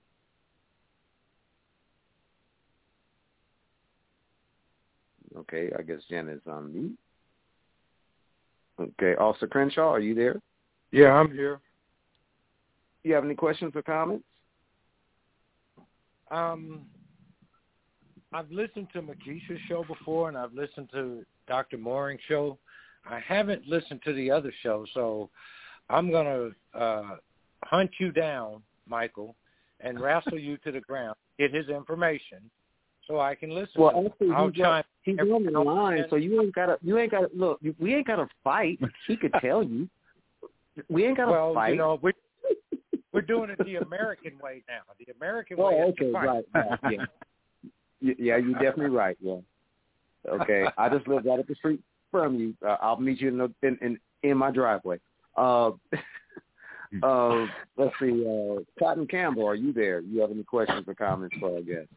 Okay, I guess Jen is on mute. Okay, Officer Crenshaw, are you there? Yeah, I'm here. You have any questions or comments? Um, I've listened to Makisha's show before, and I've listened to Doctor Mooring's show. I haven't listened to the other show, so I'm going to uh, hunt you down, Michael, and wrestle you to the ground, get his information, so I can listen. Well, to actually, I'll he's, got, he's on the line, so you ain't got to. You ain't got to look. We ain't got to fight. He could tell you. We ain't got to well, fight. You know, we're, we're doing it the American way now. The American oh, way. Oh, okay, right, right, yeah, yeah, you're definitely right. Yeah. Okay, I just live right up the street from you. Uh, I'll meet you in, the, in in in my driveway. Uh, uh, let's see. Uh, Cotton Campbell, are you there? You have any questions or comments for our guest?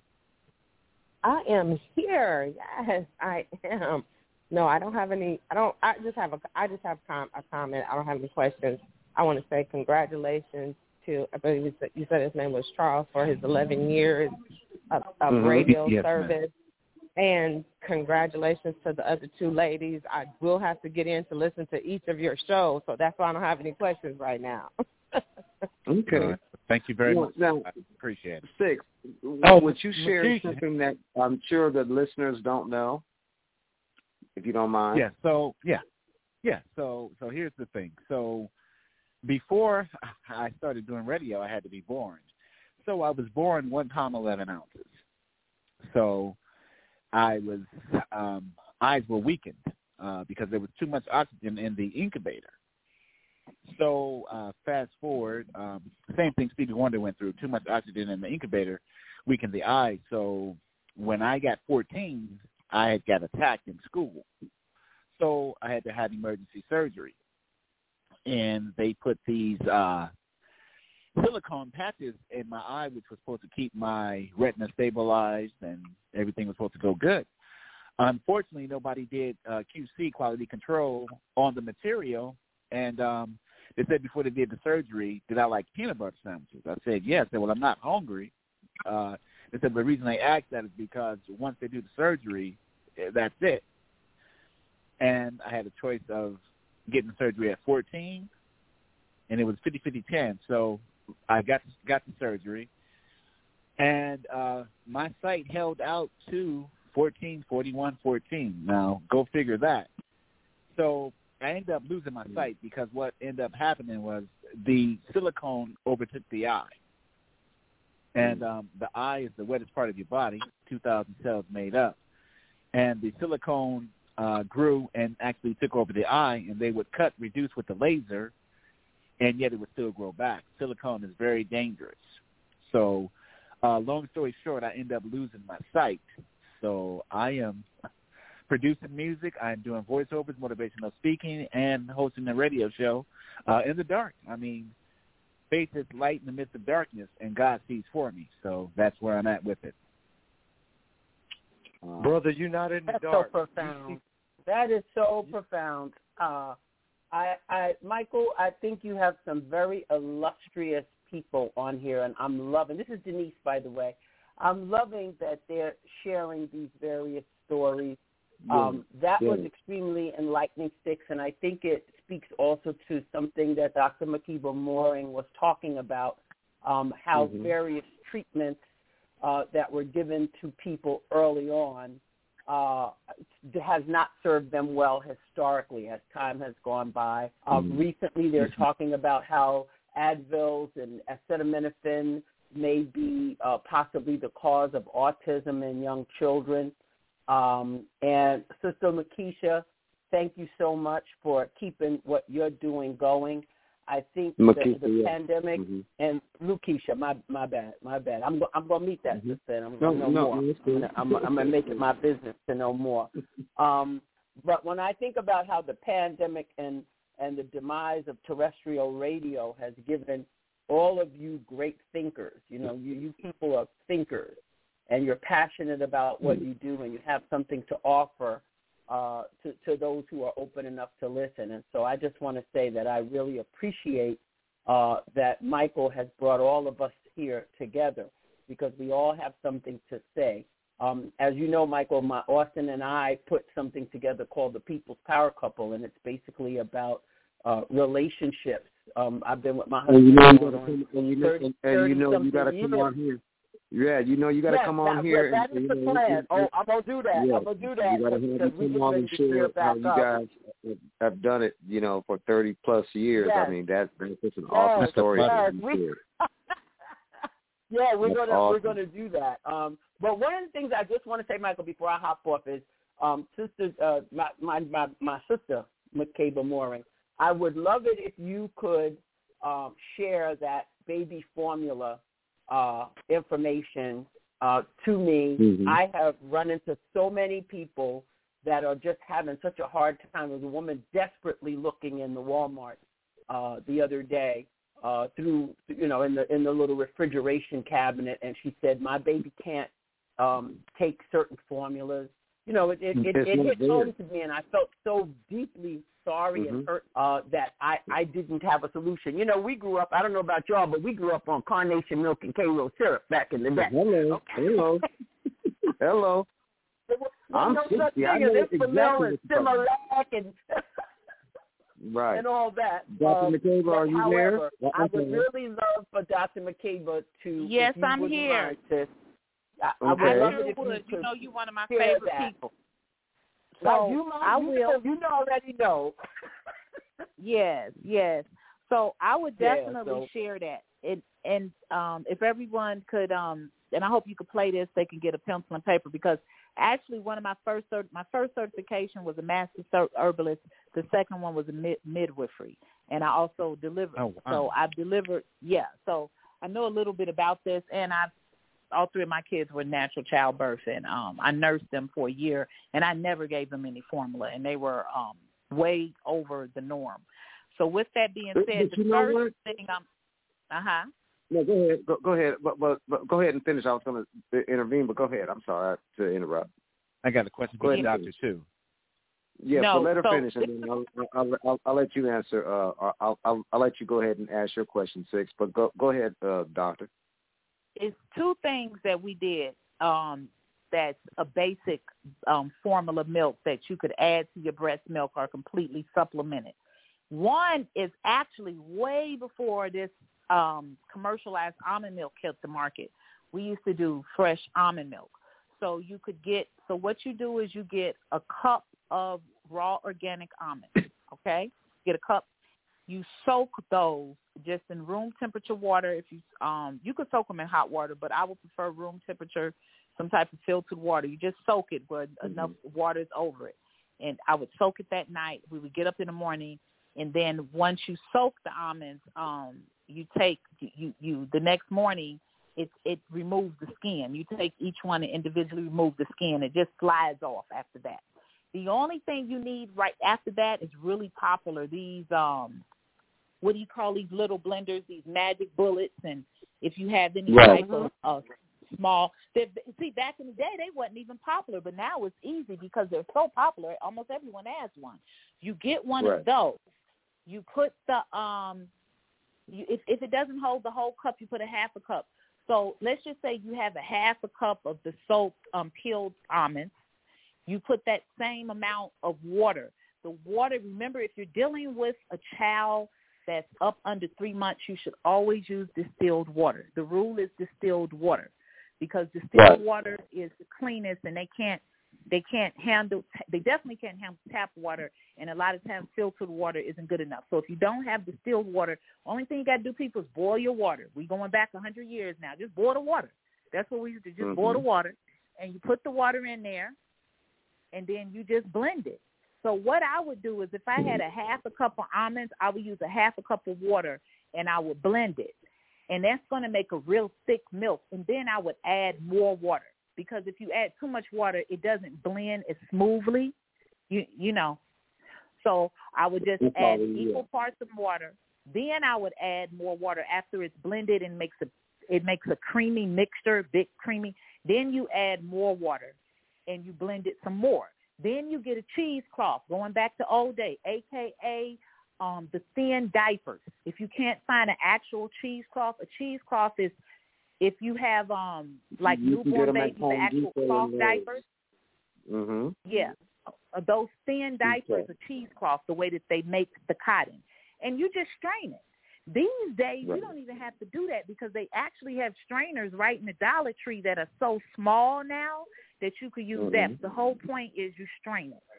I am here. Yes, I am. No, I don't have any. I don't. I just have a. I just have com, a comment. I don't have any questions. I want to say congratulations to. I believe you said, you said his name was Charles for his eleven years of, of mm-hmm. radio yes, service, ma'am. And congratulations to the other two ladies. I will have to get in to listen to each of your shows, so that's why I don't have any questions right now. Okay. Right. Thank you very well, much. Now, I appreciate it. Six. Oh, would you share Makisha. something that I'm sure the listeners don't know, if you don't mind? Yeah. So yeah, yeah. So so here's the thing. So before I started doing radio, I had to be born. So I was born one pound eleven ounces. So I was um, eyes were weakened uh, because there was too much oxygen in the incubator. So uh, fast forward, um, same thing Stevie Wonder went through. Too much oxygen in the incubator weakened the eyes. So when I got fourteen, I had got attacked in school. So I had to have emergency surgery. And they put these uh, silicone patches in my eye, which was supposed to keep my retina stabilized and everything was supposed to go good. Unfortunately, nobody did uh, Q C, quality control, on the material. And um, they said before they did the surgery, did I like peanut butter sandwiches? I said, yes. They said, well, I'm not hungry. Uh, they said, the reason they asked that is because once they do the surgery, that's it. And I had a choice of getting surgery at fourteen, and it was fifty-fifty chance. So I got got the surgery, and uh, my sight held out to fourteen, forty-one, fourteen. Now, go figure that. So I ended up losing my sight because what ended up happening was the silicone overtook the eye. And um, the eye is the wettest part of your body, two thousand cells made up. And the silicone uh, grew and actually took over the eye, and they would cut, reduce with the laser, and yet it would still grow back. Silicone is very dangerous. So uh, long story short, I end up losing my sight. So I am producing music. I'm doing voiceovers, motivational speaking, and hosting a radio show uh, in the dark. I mean, faith is light in the midst of darkness, and God sees for me. So that's where I'm at with it. Uh, Brother, you're not in the that's dark. So profound. That is so profound. Uh, I, I, Michael, I think you have some very illustrious people on here, and I'm loving. This is Denise, by the way. I'm loving that they're sharing these various stories. Um, that yeah. was extremely enlightening, Sticks, and I think it speaks also to something that Doctor Makeba Mooring was talking about, um, how mm-hmm. various treatments uh, that were given to people early on uh, has not served them well historically as time has gone by. Uh, mm-hmm. Recently, they're mm-hmm. talking about how Advils and acetaminophen may be uh, possibly the cause of autism in young children. Um, and Sister Makisha, thank you so much for keeping what you're doing going. I think Makisha, the, the yeah. pandemic mm-hmm. and Lukisha, my my bad, my bad. I'm I'm gonna meet that mm-hmm. sister, and I'm gonna no, know no, more. No, I'm, gonna, I'm, I'm gonna make it my business to know more. Um, but when I think about how the pandemic and and the demise of terrestrial radio has given all of you great thinkers, you know, you, you people are thinkers, and you're passionate about what you do, and you have something to offer uh, to, to those who are open enough to listen. And so I just want to say that I really appreciate uh, that Michael has brought all of us here together, because we all have something to say. Um, as you know, Michael, my, Austin and I put something together called the People's Power Couple, and it's basically about uh, relationships. Um, I've been with my husband. And you know you got to come, and you know, and, and you know you got to come on here. Yeah, you know you got to yes, come on that, here. That and, is the you know, plan. You, oh, I'm gonna do that. yeah, I'm gonna do that. You got to have come on and share how you guys have done it. You know, for thirty plus years. Yes. I mean, that, that's just an yes, awesome story. Yes. We, yeah, we're that's gonna awesome. we're gonna do that. Um, but one of the things I just want to say, Michael, before I hop off is, um, sister, uh, my, my my my sister Makeba Mooring, I would love it if you could um, share that baby formula uh, information uh, to me. Mm-hmm. I have run into so many people that are just having such a hard time. There was a woman desperately looking in the Walmart uh, the other day uh, through, you know, in the in the little refrigeration cabinet, and she said, "My baby can't um, take certain formulas." You know, it it, it, it hit home to me, and I felt so deeply sorry mm-hmm. and hurt uh, that I, I didn't have a solution. You know, we grew up, I don't know about y'all, but we grew up on carnation milk and K-Rose syrup back in the day. Hello. Okay. Hello. Hello. There was, I'm no sixty. such thing I know as exactly Infamil and Similac and, right. and all that. Doctor Um, Makeba, are you however, there? I would really love for Doctor Makeba to, yes, if you I'm wouldn't here. Mind, sis, I, okay. I would love I sure it if would. you, You know, you're one of my share favorite that. people. So So you, I you will. Know, you know already know. Yes, yes. So I would definitely yeah, so. share that. It, and um, if everyone could, um, and I hope you could play this, they can get a pencil and paper, because actually one of my first my first certification was a master herbalist. The second one was a mid- midwifery, and I also delivered. Oh, wow. So I've delivered. Yeah. So I know a little bit about this, and I've. All three of my kids were natural childbirth, and um, I nursed them for a year, and I never gave them any formula, and they were um, way over the norm. So with that being said, the first thing I'm, uh huh. No, go ahead. Go, go ahead. But, but, but go ahead and finish. I was going to intervene, but go ahead. I'm sorry to interrupt. I got a question for the doctor too. Yeah, no, but let her so, finish, and then I'll, I'll, I'll, I'll let you answer. Uh, I'll, I'll, I'll let you go ahead and ask your question, Six. But go, go ahead, uh, doctor. It's two things that we did um, that's a basic um, formula milk that you could add to your breast milk or completely supplement it. One is actually way before this um, commercialized almond milk hit the market. We used to do fresh almond milk. So you could get, so what you do is you get a cup of raw organic almonds, okay? Get a cup, you soak those just in room temperature water. If you um, you could soak them in hot water, but I would prefer room temperature, some type of filtered water. You just soak it where mm-hmm. enough water is over it. And I would soak it that night. We would get up in the morning, and then once you soak the almonds, um, you take you you the next morning. It it removes the skin. You take each one and individually remove the skin. It just slides off after that. The only thing you need right after that is really popular. These um, what do you call these little blenders? These magic bullets, and if you have any right. type of uh, small, see, back in the day they wasn't even popular, but now it's easy because they're so popular. Almost everyone has one. You get one right. of those. You put the um, you, if if it doesn't hold the whole cup, you put a half a cup. So let's just say you have a half a cup of the soaked um, peeled almonds. You put that same amount of water. The water. Remember, if you're dealing with a child that's up under three months, you should always use distilled water. The rule is distilled water, because distilled right. water is the cleanest, and they can't they can't handle they definitely can't handle tap water, and a lot of times filtered water isn't good enough. So if you don't have distilled water, only thing you got to do, people, is boil your water. We're going back one hundred years now. Just boil the water. That's what we used to just mm-hmm. boil the water, and you put the water in there, and then you just blend it. So what I would do is, if I had a half a cup of almonds, I would use a half a cup of water, and I would blend it. And that's going to make a real thick milk. And then I would add more water, because if you add too much water, it doesn't blend as smoothly, you you know. So I would just add equal parts of water. Then I would add more water after it's blended and makes a it makes a creamy mixture, big creamy. Then you add more water, and you blend it some more. Then you get a cheesecloth, going back to old day, a k a um, the thin diapers. If you can't find an actual cheesecloth, a cheesecloth is, if you have um like you newborn babies, the actual cloth diapers. Mm-hmm. Yeah, uh, those thin diapers okay. are cheesecloth, the way that they make the cotton. And you just strain it. These days, right. you don't even have to do that, because they actually have strainers right in the Dollar Tree that are so small now that you could use mm-hmm. that. The whole point is you strain it.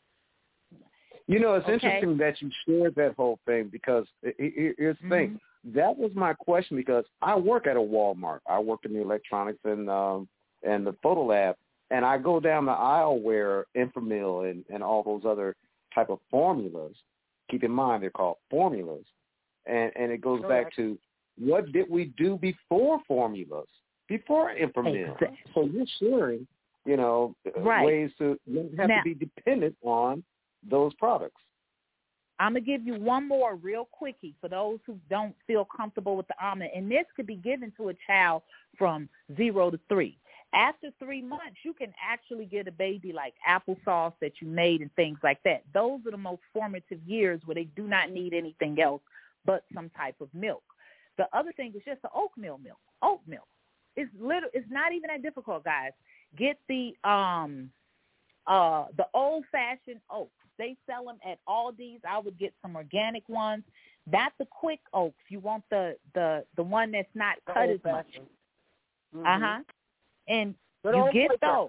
You know, it's okay. interesting that you shared that whole thing, because here's the mm-hmm. thing. That was my question, because I work at a Walmart. I work in the electronics and um, and the photo lab, and I go down the aisle where Enfamil and, and all those other type of formulas, keep in mind they're called formulas, and, and it goes Correct. back to, what did we do before formulas, before Enfamil? Exactly. So you're sharing, you know, right. ways to you have now, to be dependent on those products. I'm going to give you one more real quickie for those who don't feel comfortable with the almond. And this could be given to a child from zero to three. After three months, you can actually get a baby like applesauce that you made and things like that. Those are the most formative years where they do not need anything else but some type of milk. The other thing is just the oatmeal milk. Oat milk. It's little. It's not even that difficult, guys. Get the um uh the old-fashioned oats. They sell them at Aldi's. I would get some organic ones. Not the quick oats. You want the the, the one that's not cut as much. Mm-hmm. Uh-huh. And but you get those.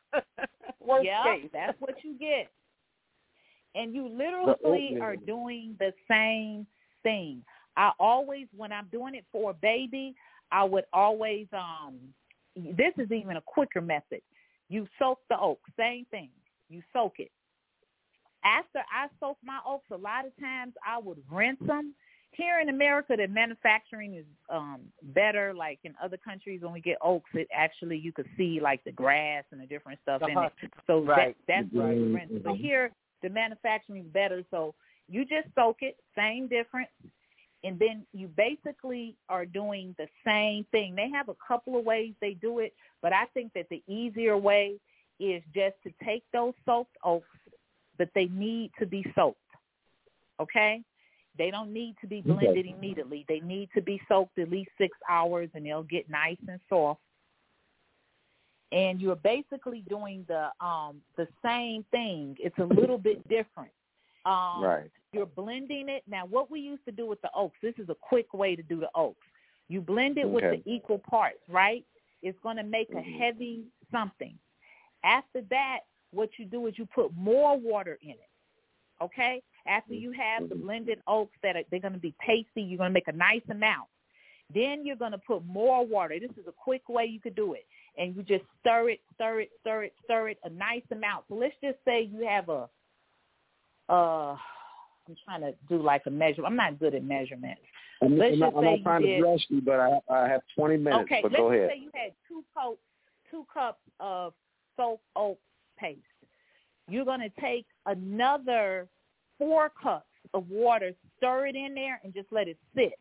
Yeah, that's what you get. And you literally are doing the same thing. I always, when I'm doing it for a baby, I would always, um, this is even a quicker method. You soak the oats, same thing. You soak it. After I soak my oats, a lot of times I would rinse them. Here in America, the manufacturing is um, better. Like in other countries, when we get oats, it actually, you could see like the grass and the different stuff in it. So right. that, that's what we rinse. But here, the manufacturing is better. So you just soak it, same difference. And then you basically are doing the same thing. They have a couple of ways they do it, but I think that the easier way is just to take those soaked oats, but they need to be soaked, okay? They don't need to be blended okay. immediately. They need to be soaked at least six hours, and they'll get nice and soft. And you're basically doing the um, the same thing. It's a little bit different. Um, right. You're blending it. Now, what we used to do with the oats, this is a quick way to do the oats. You blend it okay. with the equal parts, right? It's going to make a heavy something. After that, what you do is you put more water in it, okay? after you have the blended oats that are, they're going to be pasty, you're going to make a nice amount. Then you're going to put more water. This is a quick way you could do it. And you just stir it, stir it, stir it, stir it a nice amount. So let's just say you have a, uh, I'm trying to do like a measure. I'm not good at measurements. I'm, let's I'm, just I'm say not trying you to did, rush you, but I, I have twenty minutes, okay, but let's go just ahead. say you had two cups, two cups of soaked oat paste. You're going to take another four cups of water, stir it in there, and just let it sit.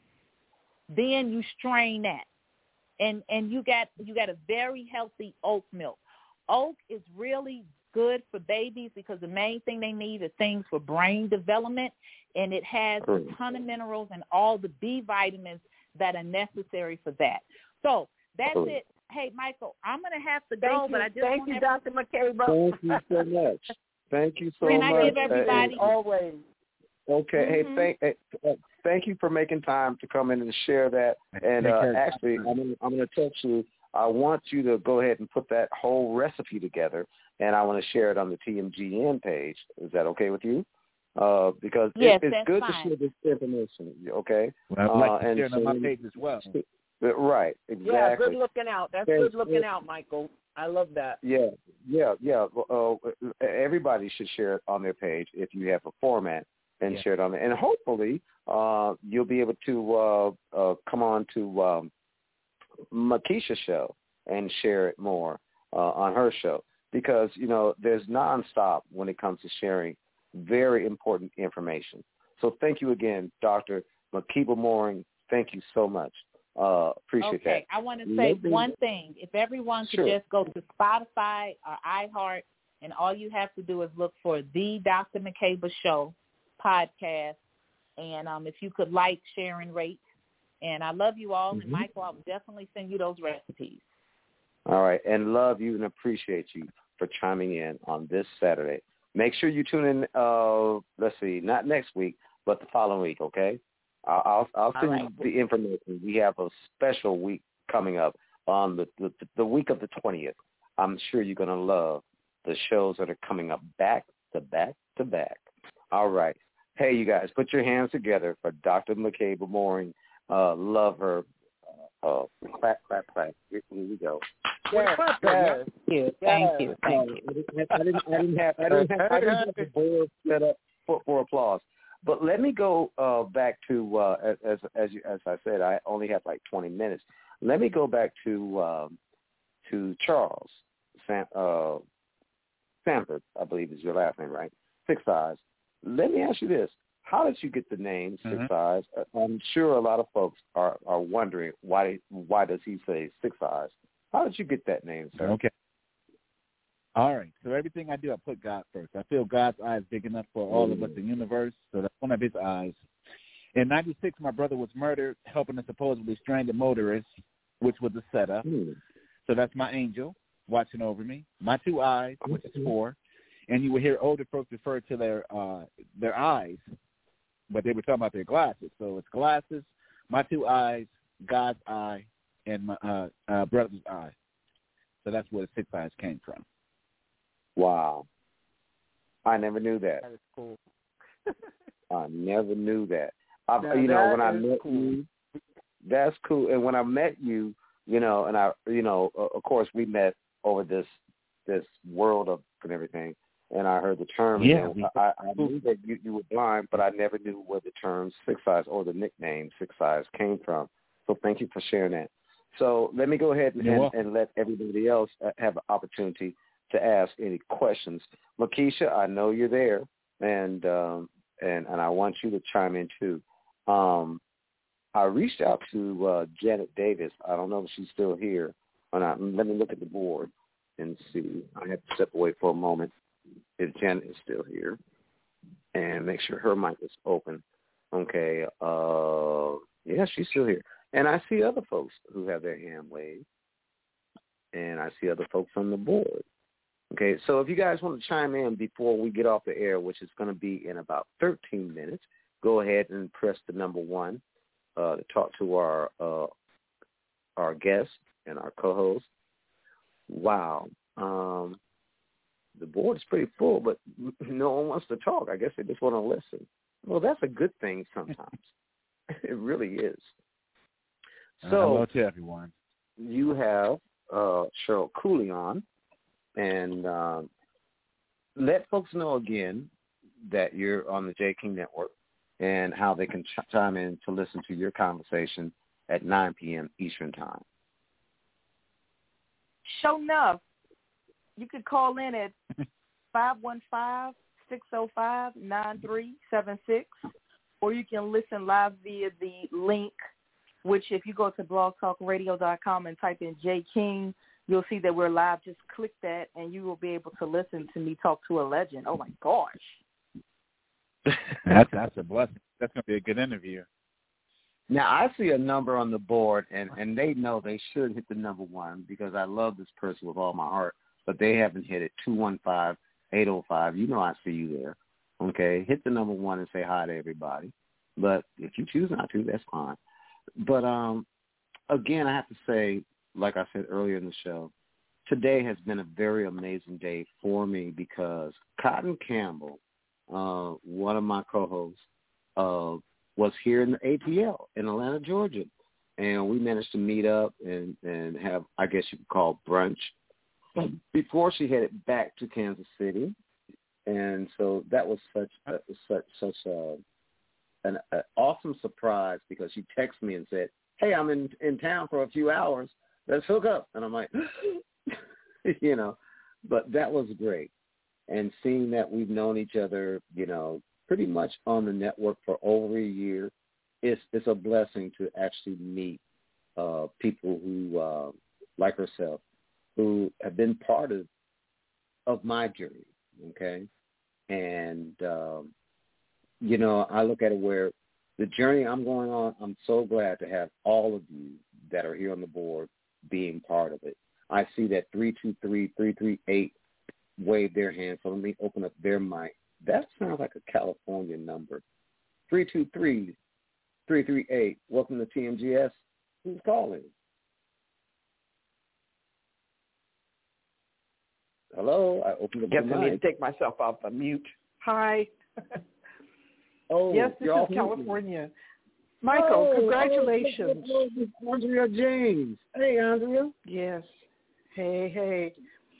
Then you strain that, and and you got you got a very healthy oat milk. Oat is really good for babies because the main thing they need are things for brain development, and it has a ton of minerals and all the B vitamins that are necessary for that. So that's it. Hey, Michael, I'm going to have to go, Thank but you. I just Thank want you, to Doctor McCabe. Thank you so much. Thank you so Can much. I give everybody Uh, always. Okay. Mm-hmm. Hey, thank uh, thank you for making time to come in and share that. And uh, actually, I'm gonna, I'm going to text you. I want you to go ahead and put that whole recipe together, and I want to share it on the T M G N page. Is that okay with you? Uh, because yes, it, it's that's good fine. to share this information. Okay. Well, I'd like uh, to share it on my page as well. Right. Exactly. Yeah, good looking out. That's Thanks. good looking out, Michael. I love that. Yeah, yeah, yeah. Uh, everybody should share it on their page if you have a format and Yeah. share it on there. And hopefully uh, you'll be able to uh, uh, come on to um, Makisha's show and share it more uh, on her show because, you know, there's nonstop when it comes to sharing very important information. So thank you again, Doctor Makeba Mooring. Thank you so much. Uh, appreciate okay. that. Okay, I want to say Maybe, one thing. If everyone could sure. just go to Spotify or iHeart, and all you have to do is look for the Doctor McCabe Show podcast, and um, if you could like, share, and rate. And I love you all, mm-hmm. and Michael, I'll definitely send you those recipes. All right, and love you and appreciate you for chiming in on this Saturday. Make sure you tune in, uh, let's see, not next week, but the following week, okay? I'll I'll send right. you the information. We have a special week coming up on the the, the week of the twentieth. I'm sure you're going to love the shows that are coming up back to back to back. All right. Hey, you guys, put your hands together for Doctor Makeba Mooring. Uh, love her. Uh, clap, clap, clap. Here, here we go. Yes, yes. Thank you, thank you, thank you. I didn't, I didn't, I didn't have, I didn't have, I didn't have the board set up for, for applause. But let me go uh, back to uh, as as you, as I said, I only have like twenty minutes. Let me go back to um, to Charles Sam, uh, Sanford, I believe is your last name, right? Six Eyes. Let me ask you this: how did you get the name Six Mm-hmm. Eyes? I'm sure a lot of folks are, are wondering why why does he say Six Eyes? How did you get that name, sir? Okay. All right. So everything I do, I put God first. I feel God's eye is big enough for all of us in the universe, so that's one of his eyes. In ninety-six, my brother was murdered, helping a supposedly stranded motorist, which was a setup. Hmm. So that's my angel watching over me. My two eyes, which is four. And you will hear older folks refer to their uh, their eyes, but they were talking about their glasses. So it's glasses, my two eyes, God's eye, and my uh, uh, brother's eye. So that's where the six eyes came from. Wow. I never knew that. That is cool. I never knew that. I, Now you know, that when I is met cool. you, that's cool. And when I met you, you know, and I, you know, uh, of course, we met over this this world of and everything. And I heard the term. Yeah, and we, I, I knew that you, you were blind, but I never knew where the term Six Eyes or the nickname Six Eyes came from. So thank you for sharing that. So let me go ahead and, and, and let everybody else have an opportunity to ask any questions. Makisha, I know you're there, and um, and and I want you to chime in too. Um, I reached out to uh, Janet Davis. I don't know if she's still here or not. Let me look at the board and see. I have to step away for a moment if Janet is still here and make sure her mic is open. Okay. Uh, yeah, she's still here. And I see other folks who have their hand waved, and I see other folks on the board. Okay, so if you guys want to chime in before we get off the air, which is going to be in about thirteen minutes, go ahead and press the number one uh, to talk to our uh, our guest and our co-host. Wow. Um, the board is pretty full, but no one wants to talk. I guess they just want to listen. Well, that's a good thing sometimes. It really is. So, uh, hello to everyone. You have uh, Cheryl Cooley on, and uh, let folks know again that you're on the J. King Network and how they can ch- chime in to listen to your conversation at nine p.m. Eastern Time. Show enough. You could call in at five one five, six oh five, nine three seven six, or you can listen live via the link, which if you go to blog talk radio dot com and type in J. King, you'll see that we're live. Just click that, and you will be able to listen to me talk to a legend. Oh, my gosh. that's, that's a blessing. That's going to be a good interview. Now, I see a number on the board, and, and they know they should hit the number one because I love this person with all my heart, but they haven't hit it, two one five, eight oh five. You know I see you there. Okay, hit the number one and say hi to everybody. But if you choose not to, that's fine. But, um, again, I have to say, like I said earlier in the show, today has been a very amazing day for me because Cotton Campbell, uh, one of my co-hosts, uh, was here in the A T L in Atlanta, Georgia. And we managed to meet up and, and have, I guess you could call brunch before she headed back to Kansas City. And so that was such a, such such a, an, an awesome surprise because she texted me and said, hey, I'm in, in town for a few hours. Let's hook up. And I'm like, you know, but that was great. And seeing that we've known each other, you know, pretty much on the network for over a year, it's, it's a blessing to actually meet uh, people who, uh, like herself, who have been part of of my journey, okay? And, um, you know, I look at it where the journey I'm going on, I'm so glad to have all of you that are here on the board being part of it. I see that three two three, three three eight wave their hand, so let me open up their mic. That sounds like a California number. three two three, three three eight, welcome to T M G S. Who's calling? Hello, I opened up Guess the I mic. need to take myself off of mute. Hi. Oh, yes, this you're is California. Michael, oh, congratulations. Oh, oh, Andrea James. Hey, Andrea. Yes. Hey, hey.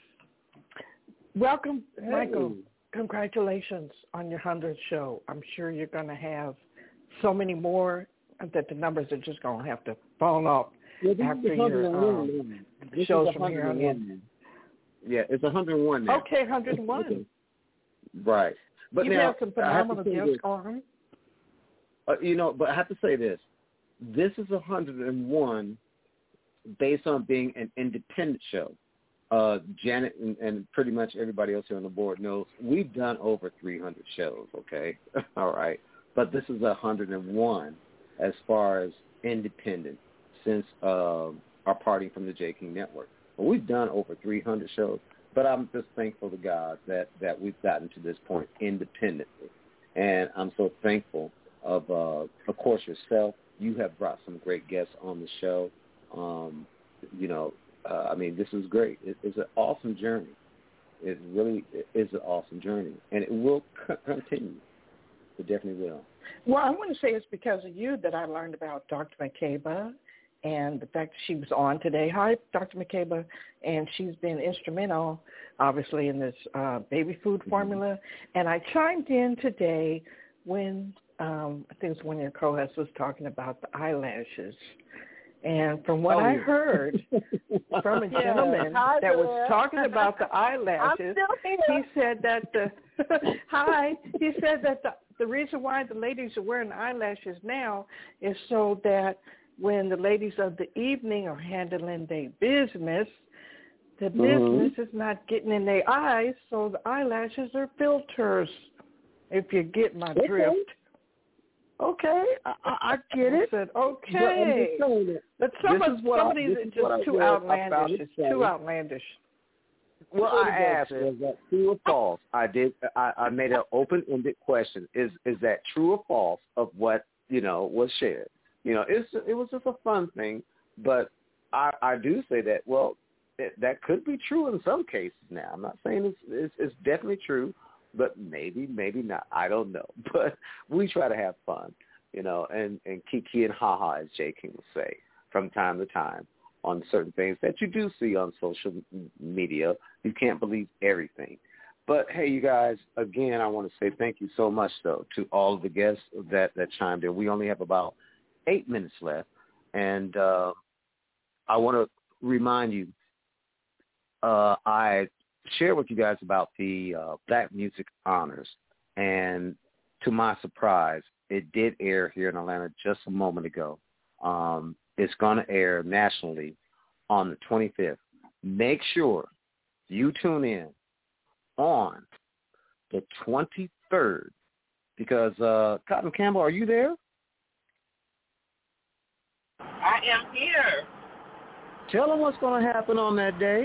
Welcome, Hey. Michael. Congratulations on your hundredth show. I'm sure you're going to have so many more that the numbers are just going to have to fall off yeah, after your um, shows from here on in. Yeah, it's one hundred one now. Okay, one hundred one. Okay. Right. But you now, have some phenomenal guests on. Uh, you know, but I have to say this. This is one hundred one based on being an independent show. Uh, Janet and, and pretty much everybody else here on the board knows we've done over three hundred shows, okay? All right. But this is one hundred one as far as independent since uh, our parting from the J. King Network. But we've done over three hundred shows. But I'm just thankful to God that, that we've gotten to this point independently. And I'm so thankful of, uh, of course, yourself. You have brought some great guests on the show. Um, you know, uh, I mean, this is great. It, it's an awesome journey. It really is an awesome journey. And it will c- continue. It definitely will. Well, I want to say it's because of you that I learned about Doctor McCabe and the fact that she was on today. Hi, Doctor McCabe. And she's been instrumental, obviously, in this uh, baby food mm-hmm. formula. And I chimed in today when um, I think it was one of your co-hosts was talking about the eyelashes. And from what oh, I yeah. heard from a gentleman Hi that there. was talking about the eyelashes, he said that the hi, he said that the the reason why the ladies are wearing eyelashes now is so that when the ladies of the evening are handling their business, the mm-hmm. business is not getting in their eyes, so the eyelashes are filters. If you get my okay. drift. Okay, I, I get it. I said, okay. But, but some of, some of these are just too outlandish. It's too outlandish. Well, I asked, was that true or false? I did. I, I made an open-ended question. Is is that true or false of what, you know, was shared? You know, it's it was just a fun thing, but I, I do say that, well, it, that could be true in some cases. Now, I'm not saying it's, it's it's definitely true, but maybe maybe not. I don't know. But we try to have fun, you know, and and kiki and haha, as J. King will say, from time to time on certain things that you do see on social media. You can't believe everything. But, hey, you guys, again, I want to say thank you so much, though, to all of the guests that, that chimed in. We only have about eight minutes left, and uh, I want to remind you, uh, I shared with you guys about the uh, Black Music Honors, and to my surprise, it did air here in Atlanta just a moment ago. Um, it's going to air nationally on the twenty-fifth. Make sure you tune in on the twenty-third, because uh, Cotton Campbell, are you there? I am here. Tell them what's going to happen on that day.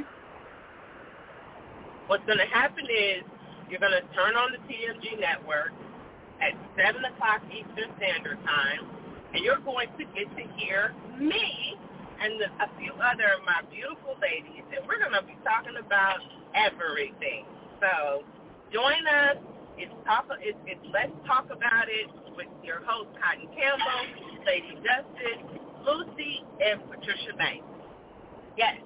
What's going to happen is you're going to turn on the T M G network at seven o'clock Eastern Standard Time, and you're going to get to hear me and the, a few other of my beautiful ladies, and we're going to be talking about everything. So join us. It's, talk, it's, it's Let's Talk About It with your host, Cotton Campbell, Lady Justice, Lucy, and Patricia Banks. Yes.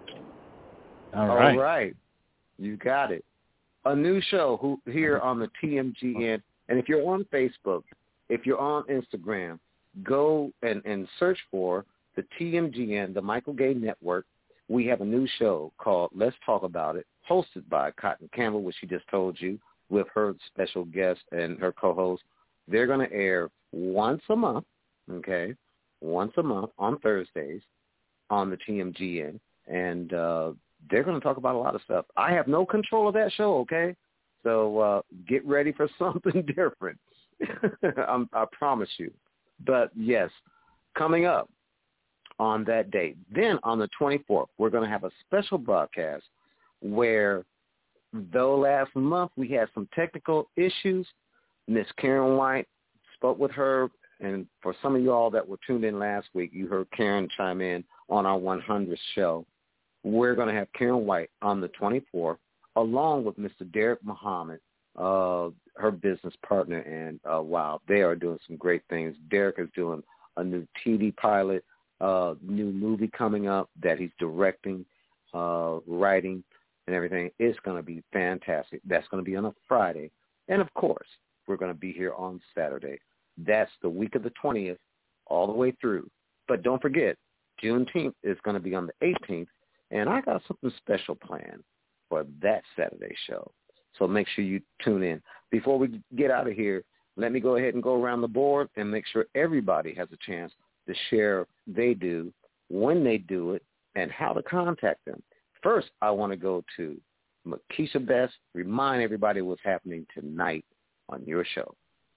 All right. All right. You got it. A new show who, here on the T M G N. And if you're on Facebook, if you're on Instagram, go and, and search for the T M G N, the Michael Gay Network. We have a new show called Let's Talk About It, hosted by Cotton Campbell, which she just told you, with her special guest and her co-host. They're going to air once a month, okay, once a month on Thursdays on the T M G N, and uh, they're going to talk about a lot of stuff. I have no control of that show, okay? So uh, get ready for something different. I'm, I promise you. But, yes, coming up on that date. Then on the twenty-fourth, we're going to have a special broadcast where, though last month we had some technical issues, Miss Karen White spoke with her, and for some of you all that were tuned in last week, you heard Karen chime in on our one hundredth show. We're going to have Karen White on the twenty-fourth, along with Mister Derek Muhammad, uh, her business partner, and uh, wow, they are doing some great things. Derek is doing a new T V pilot, uh, new movie coming up that he's directing, uh, writing, and everything. It's going to be fantastic. That's going to be on a Friday. And, of course, we're going to be here on Saturday. That's the week of the twentieth all the way through. But don't forget, Juneteenth is going to be on the eighteenth, and I got something special planned for that Saturday show. So make sure you tune in. Before we get out of here, let me go ahead and go around the board and make sure everybody has a chance to share they do, when they do it, and how to contact them. First, I want to go to Makisha Best. Remind everybody what's happening tonight on your show.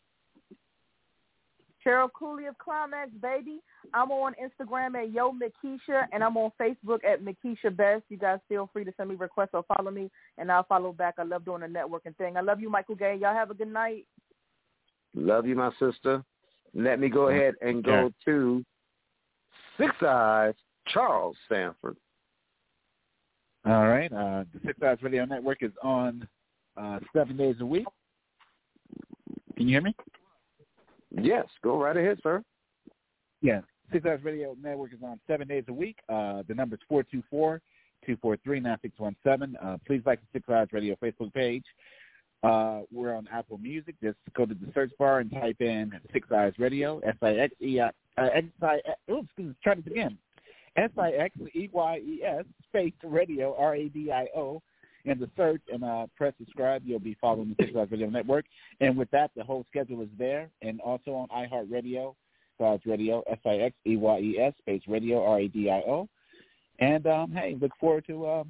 Cheryl Cooley of Climax, baby. I'm on Instagram at Yo Makisha, and I'm on Facebook at Makisha Best. You guys feel free to send me requests or follow me, and I'll follow back. I love doing the networking thing. I love you, Michael Gay. Y'all have a good night. Love you, my sister. Let me go ahead and go to Six Eyes, Charles Sanford. All right. Uh, the Six Eyes Radio Network is on uh, seven days a week. Can you hear me? Yes. Go right ahead, sir. Yeah. Six Eyes Radio Network is on seven days a week. Uh, the number is four two four, two four three, nine six one seven. Uh, please like the Six Eyes Radio Facebook page. Uh, we're on Apple Music. Just go to the search bar and type in Six Eyes Radio, S I X E I, uh, X I, oops, try this again. S I X E Y E S space radio, R A D I O, in the search, and uh, press subscribe. You'll be following the Six Eyes Radio Network. And with that, the whole schedule is there. And also on iHeartRadio, Six Eyes Radio, S I X E Y E S space radio, R A D I O. And, um, hey, look forward to uh,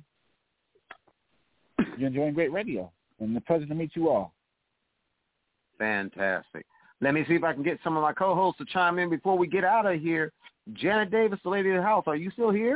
you enjoying great radio. And a pleasure to meet you all. Fantastic. Let me see if I can get some of my co-hosts to chime in before we get out of here. Janet Davis, the lady of the house, are you still here?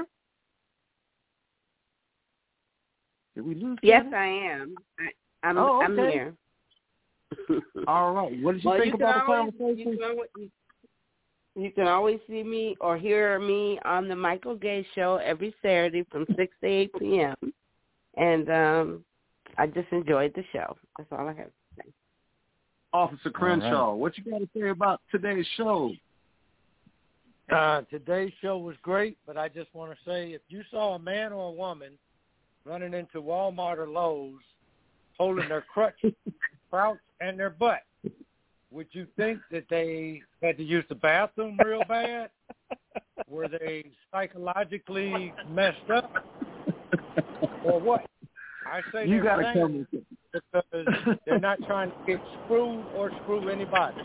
Did we lose Yes, Janet? I am. I, I'm, oh, okay. I'm here. All right. What did you well, think you about always, the conversation? You can, always, You can always see me or hear me on the Michael Gay Show every Saturday from six to eight p.m. And um, I just enjoyed the show. That's all I have to say. Officer Crenshaw, right. what you got to say about today's show? Uh, today's show was great, but I just want to say if you saw a man or a woman running into Walmart or Lowe's holding their crutch, crouch, and their butt, would you think that they had to use the bathroom real bad? Were they psychologically messed up? Or what? I say You they're gotta saying come because they're not trying to get screwed or screw anybody.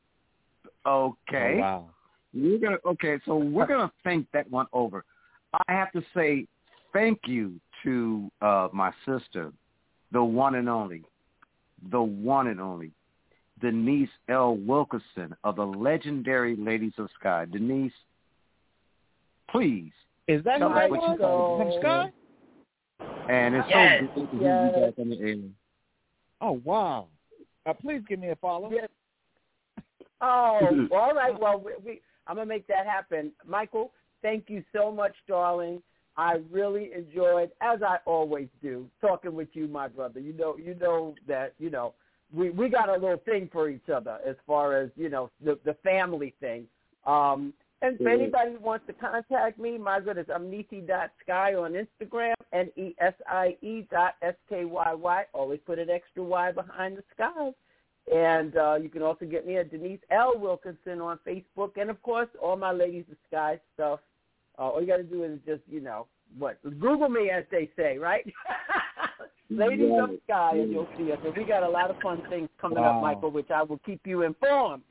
Okay. Oh, wow. We're gonna okay, so we're gonna think that one over. I have to say thank you to uh, my sister, the one and only, the one and only, Denise L. Wilkerson of the legendary Ladies of Sky. Denise, please. Is that tell who us that what was you thought. from Sky? And it's Yes. so good to hear Yes. you back on the air. Oh, wow. Uh, please give me a follow. Yes. Oh, all right. Well, we, we I'm gonna make that happen. Michael, thank you so much, darling. I really enjoyed, as I always do, talking with you, my brother. You know, you know that you know we we got a little thing for each other as far as you know the the family thing. Um, and if anybody wants to contact me, my good is amnesie dot sky on Instagram, N E S I E dot S K Y Y. Always put an extra Y behind the sky. And uh, you can also get me at Denise L. Wilkinson on Facebook. And, of course, all my Ladies of Sky stuff. Uh, all you got to do is just, you know, what? Google me, as they say, right? Ladies Yeah. of Sky, and you'll see us. And we got a lot of fun things coming Wow. up, Michael, which I will keep you informed.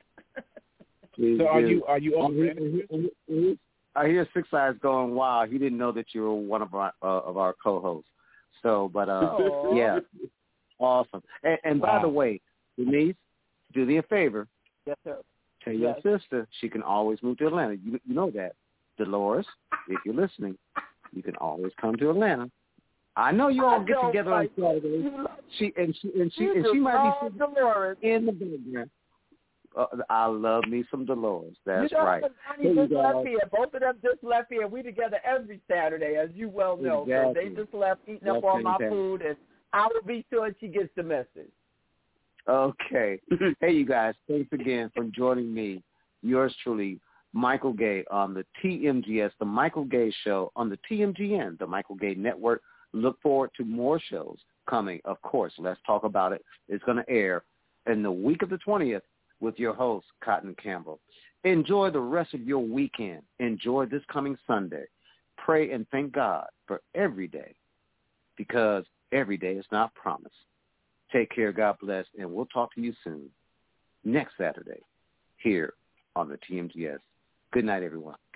So are you are you I on hear, I hear- I hear Six Eyes going, wow, he didn't know that you were one of our, uh, of our co-hosts. So, but, uh, Oh. yeah, awesome. And, and by Wow. the way, Denise, do me a favor. Yes, sir. Tell your Yes. sister she can always move to Atlanta. You, you know that. Dolores, if you're listening, you can always come to Atlanta. I know you all I get know, together on Michael. Saturday. You love- She and she and she you and she just might be love sitting Dolores. in the background. Uh, I love me some Dolores. That's you know, right. Honey Hey, just you left guys. here. Both of them just left here. We together every Saturday, as you well know. Exactly. So they just left eating That's up all my fantastic. food, and I will be sure she gets the message. Okay. Hey, you guys, thanks again for joining me, yours truly, Michael Gay, on the T M G S, the Michael Gay Show on the T M G N, the Michael Gay Network. Look forward to more shows coming. Of course, Let's Talk About It is going to air in the week of the twentieth with your host, Cotton Campbell. Enjoy the rest of your weekend. Enjoy this coming Sunday. Pray and thank God for every day, because every day is not promised. Take care, God bless, and we'll talk to you soon, next Saturday, here on the T M G S. Good night, everyone.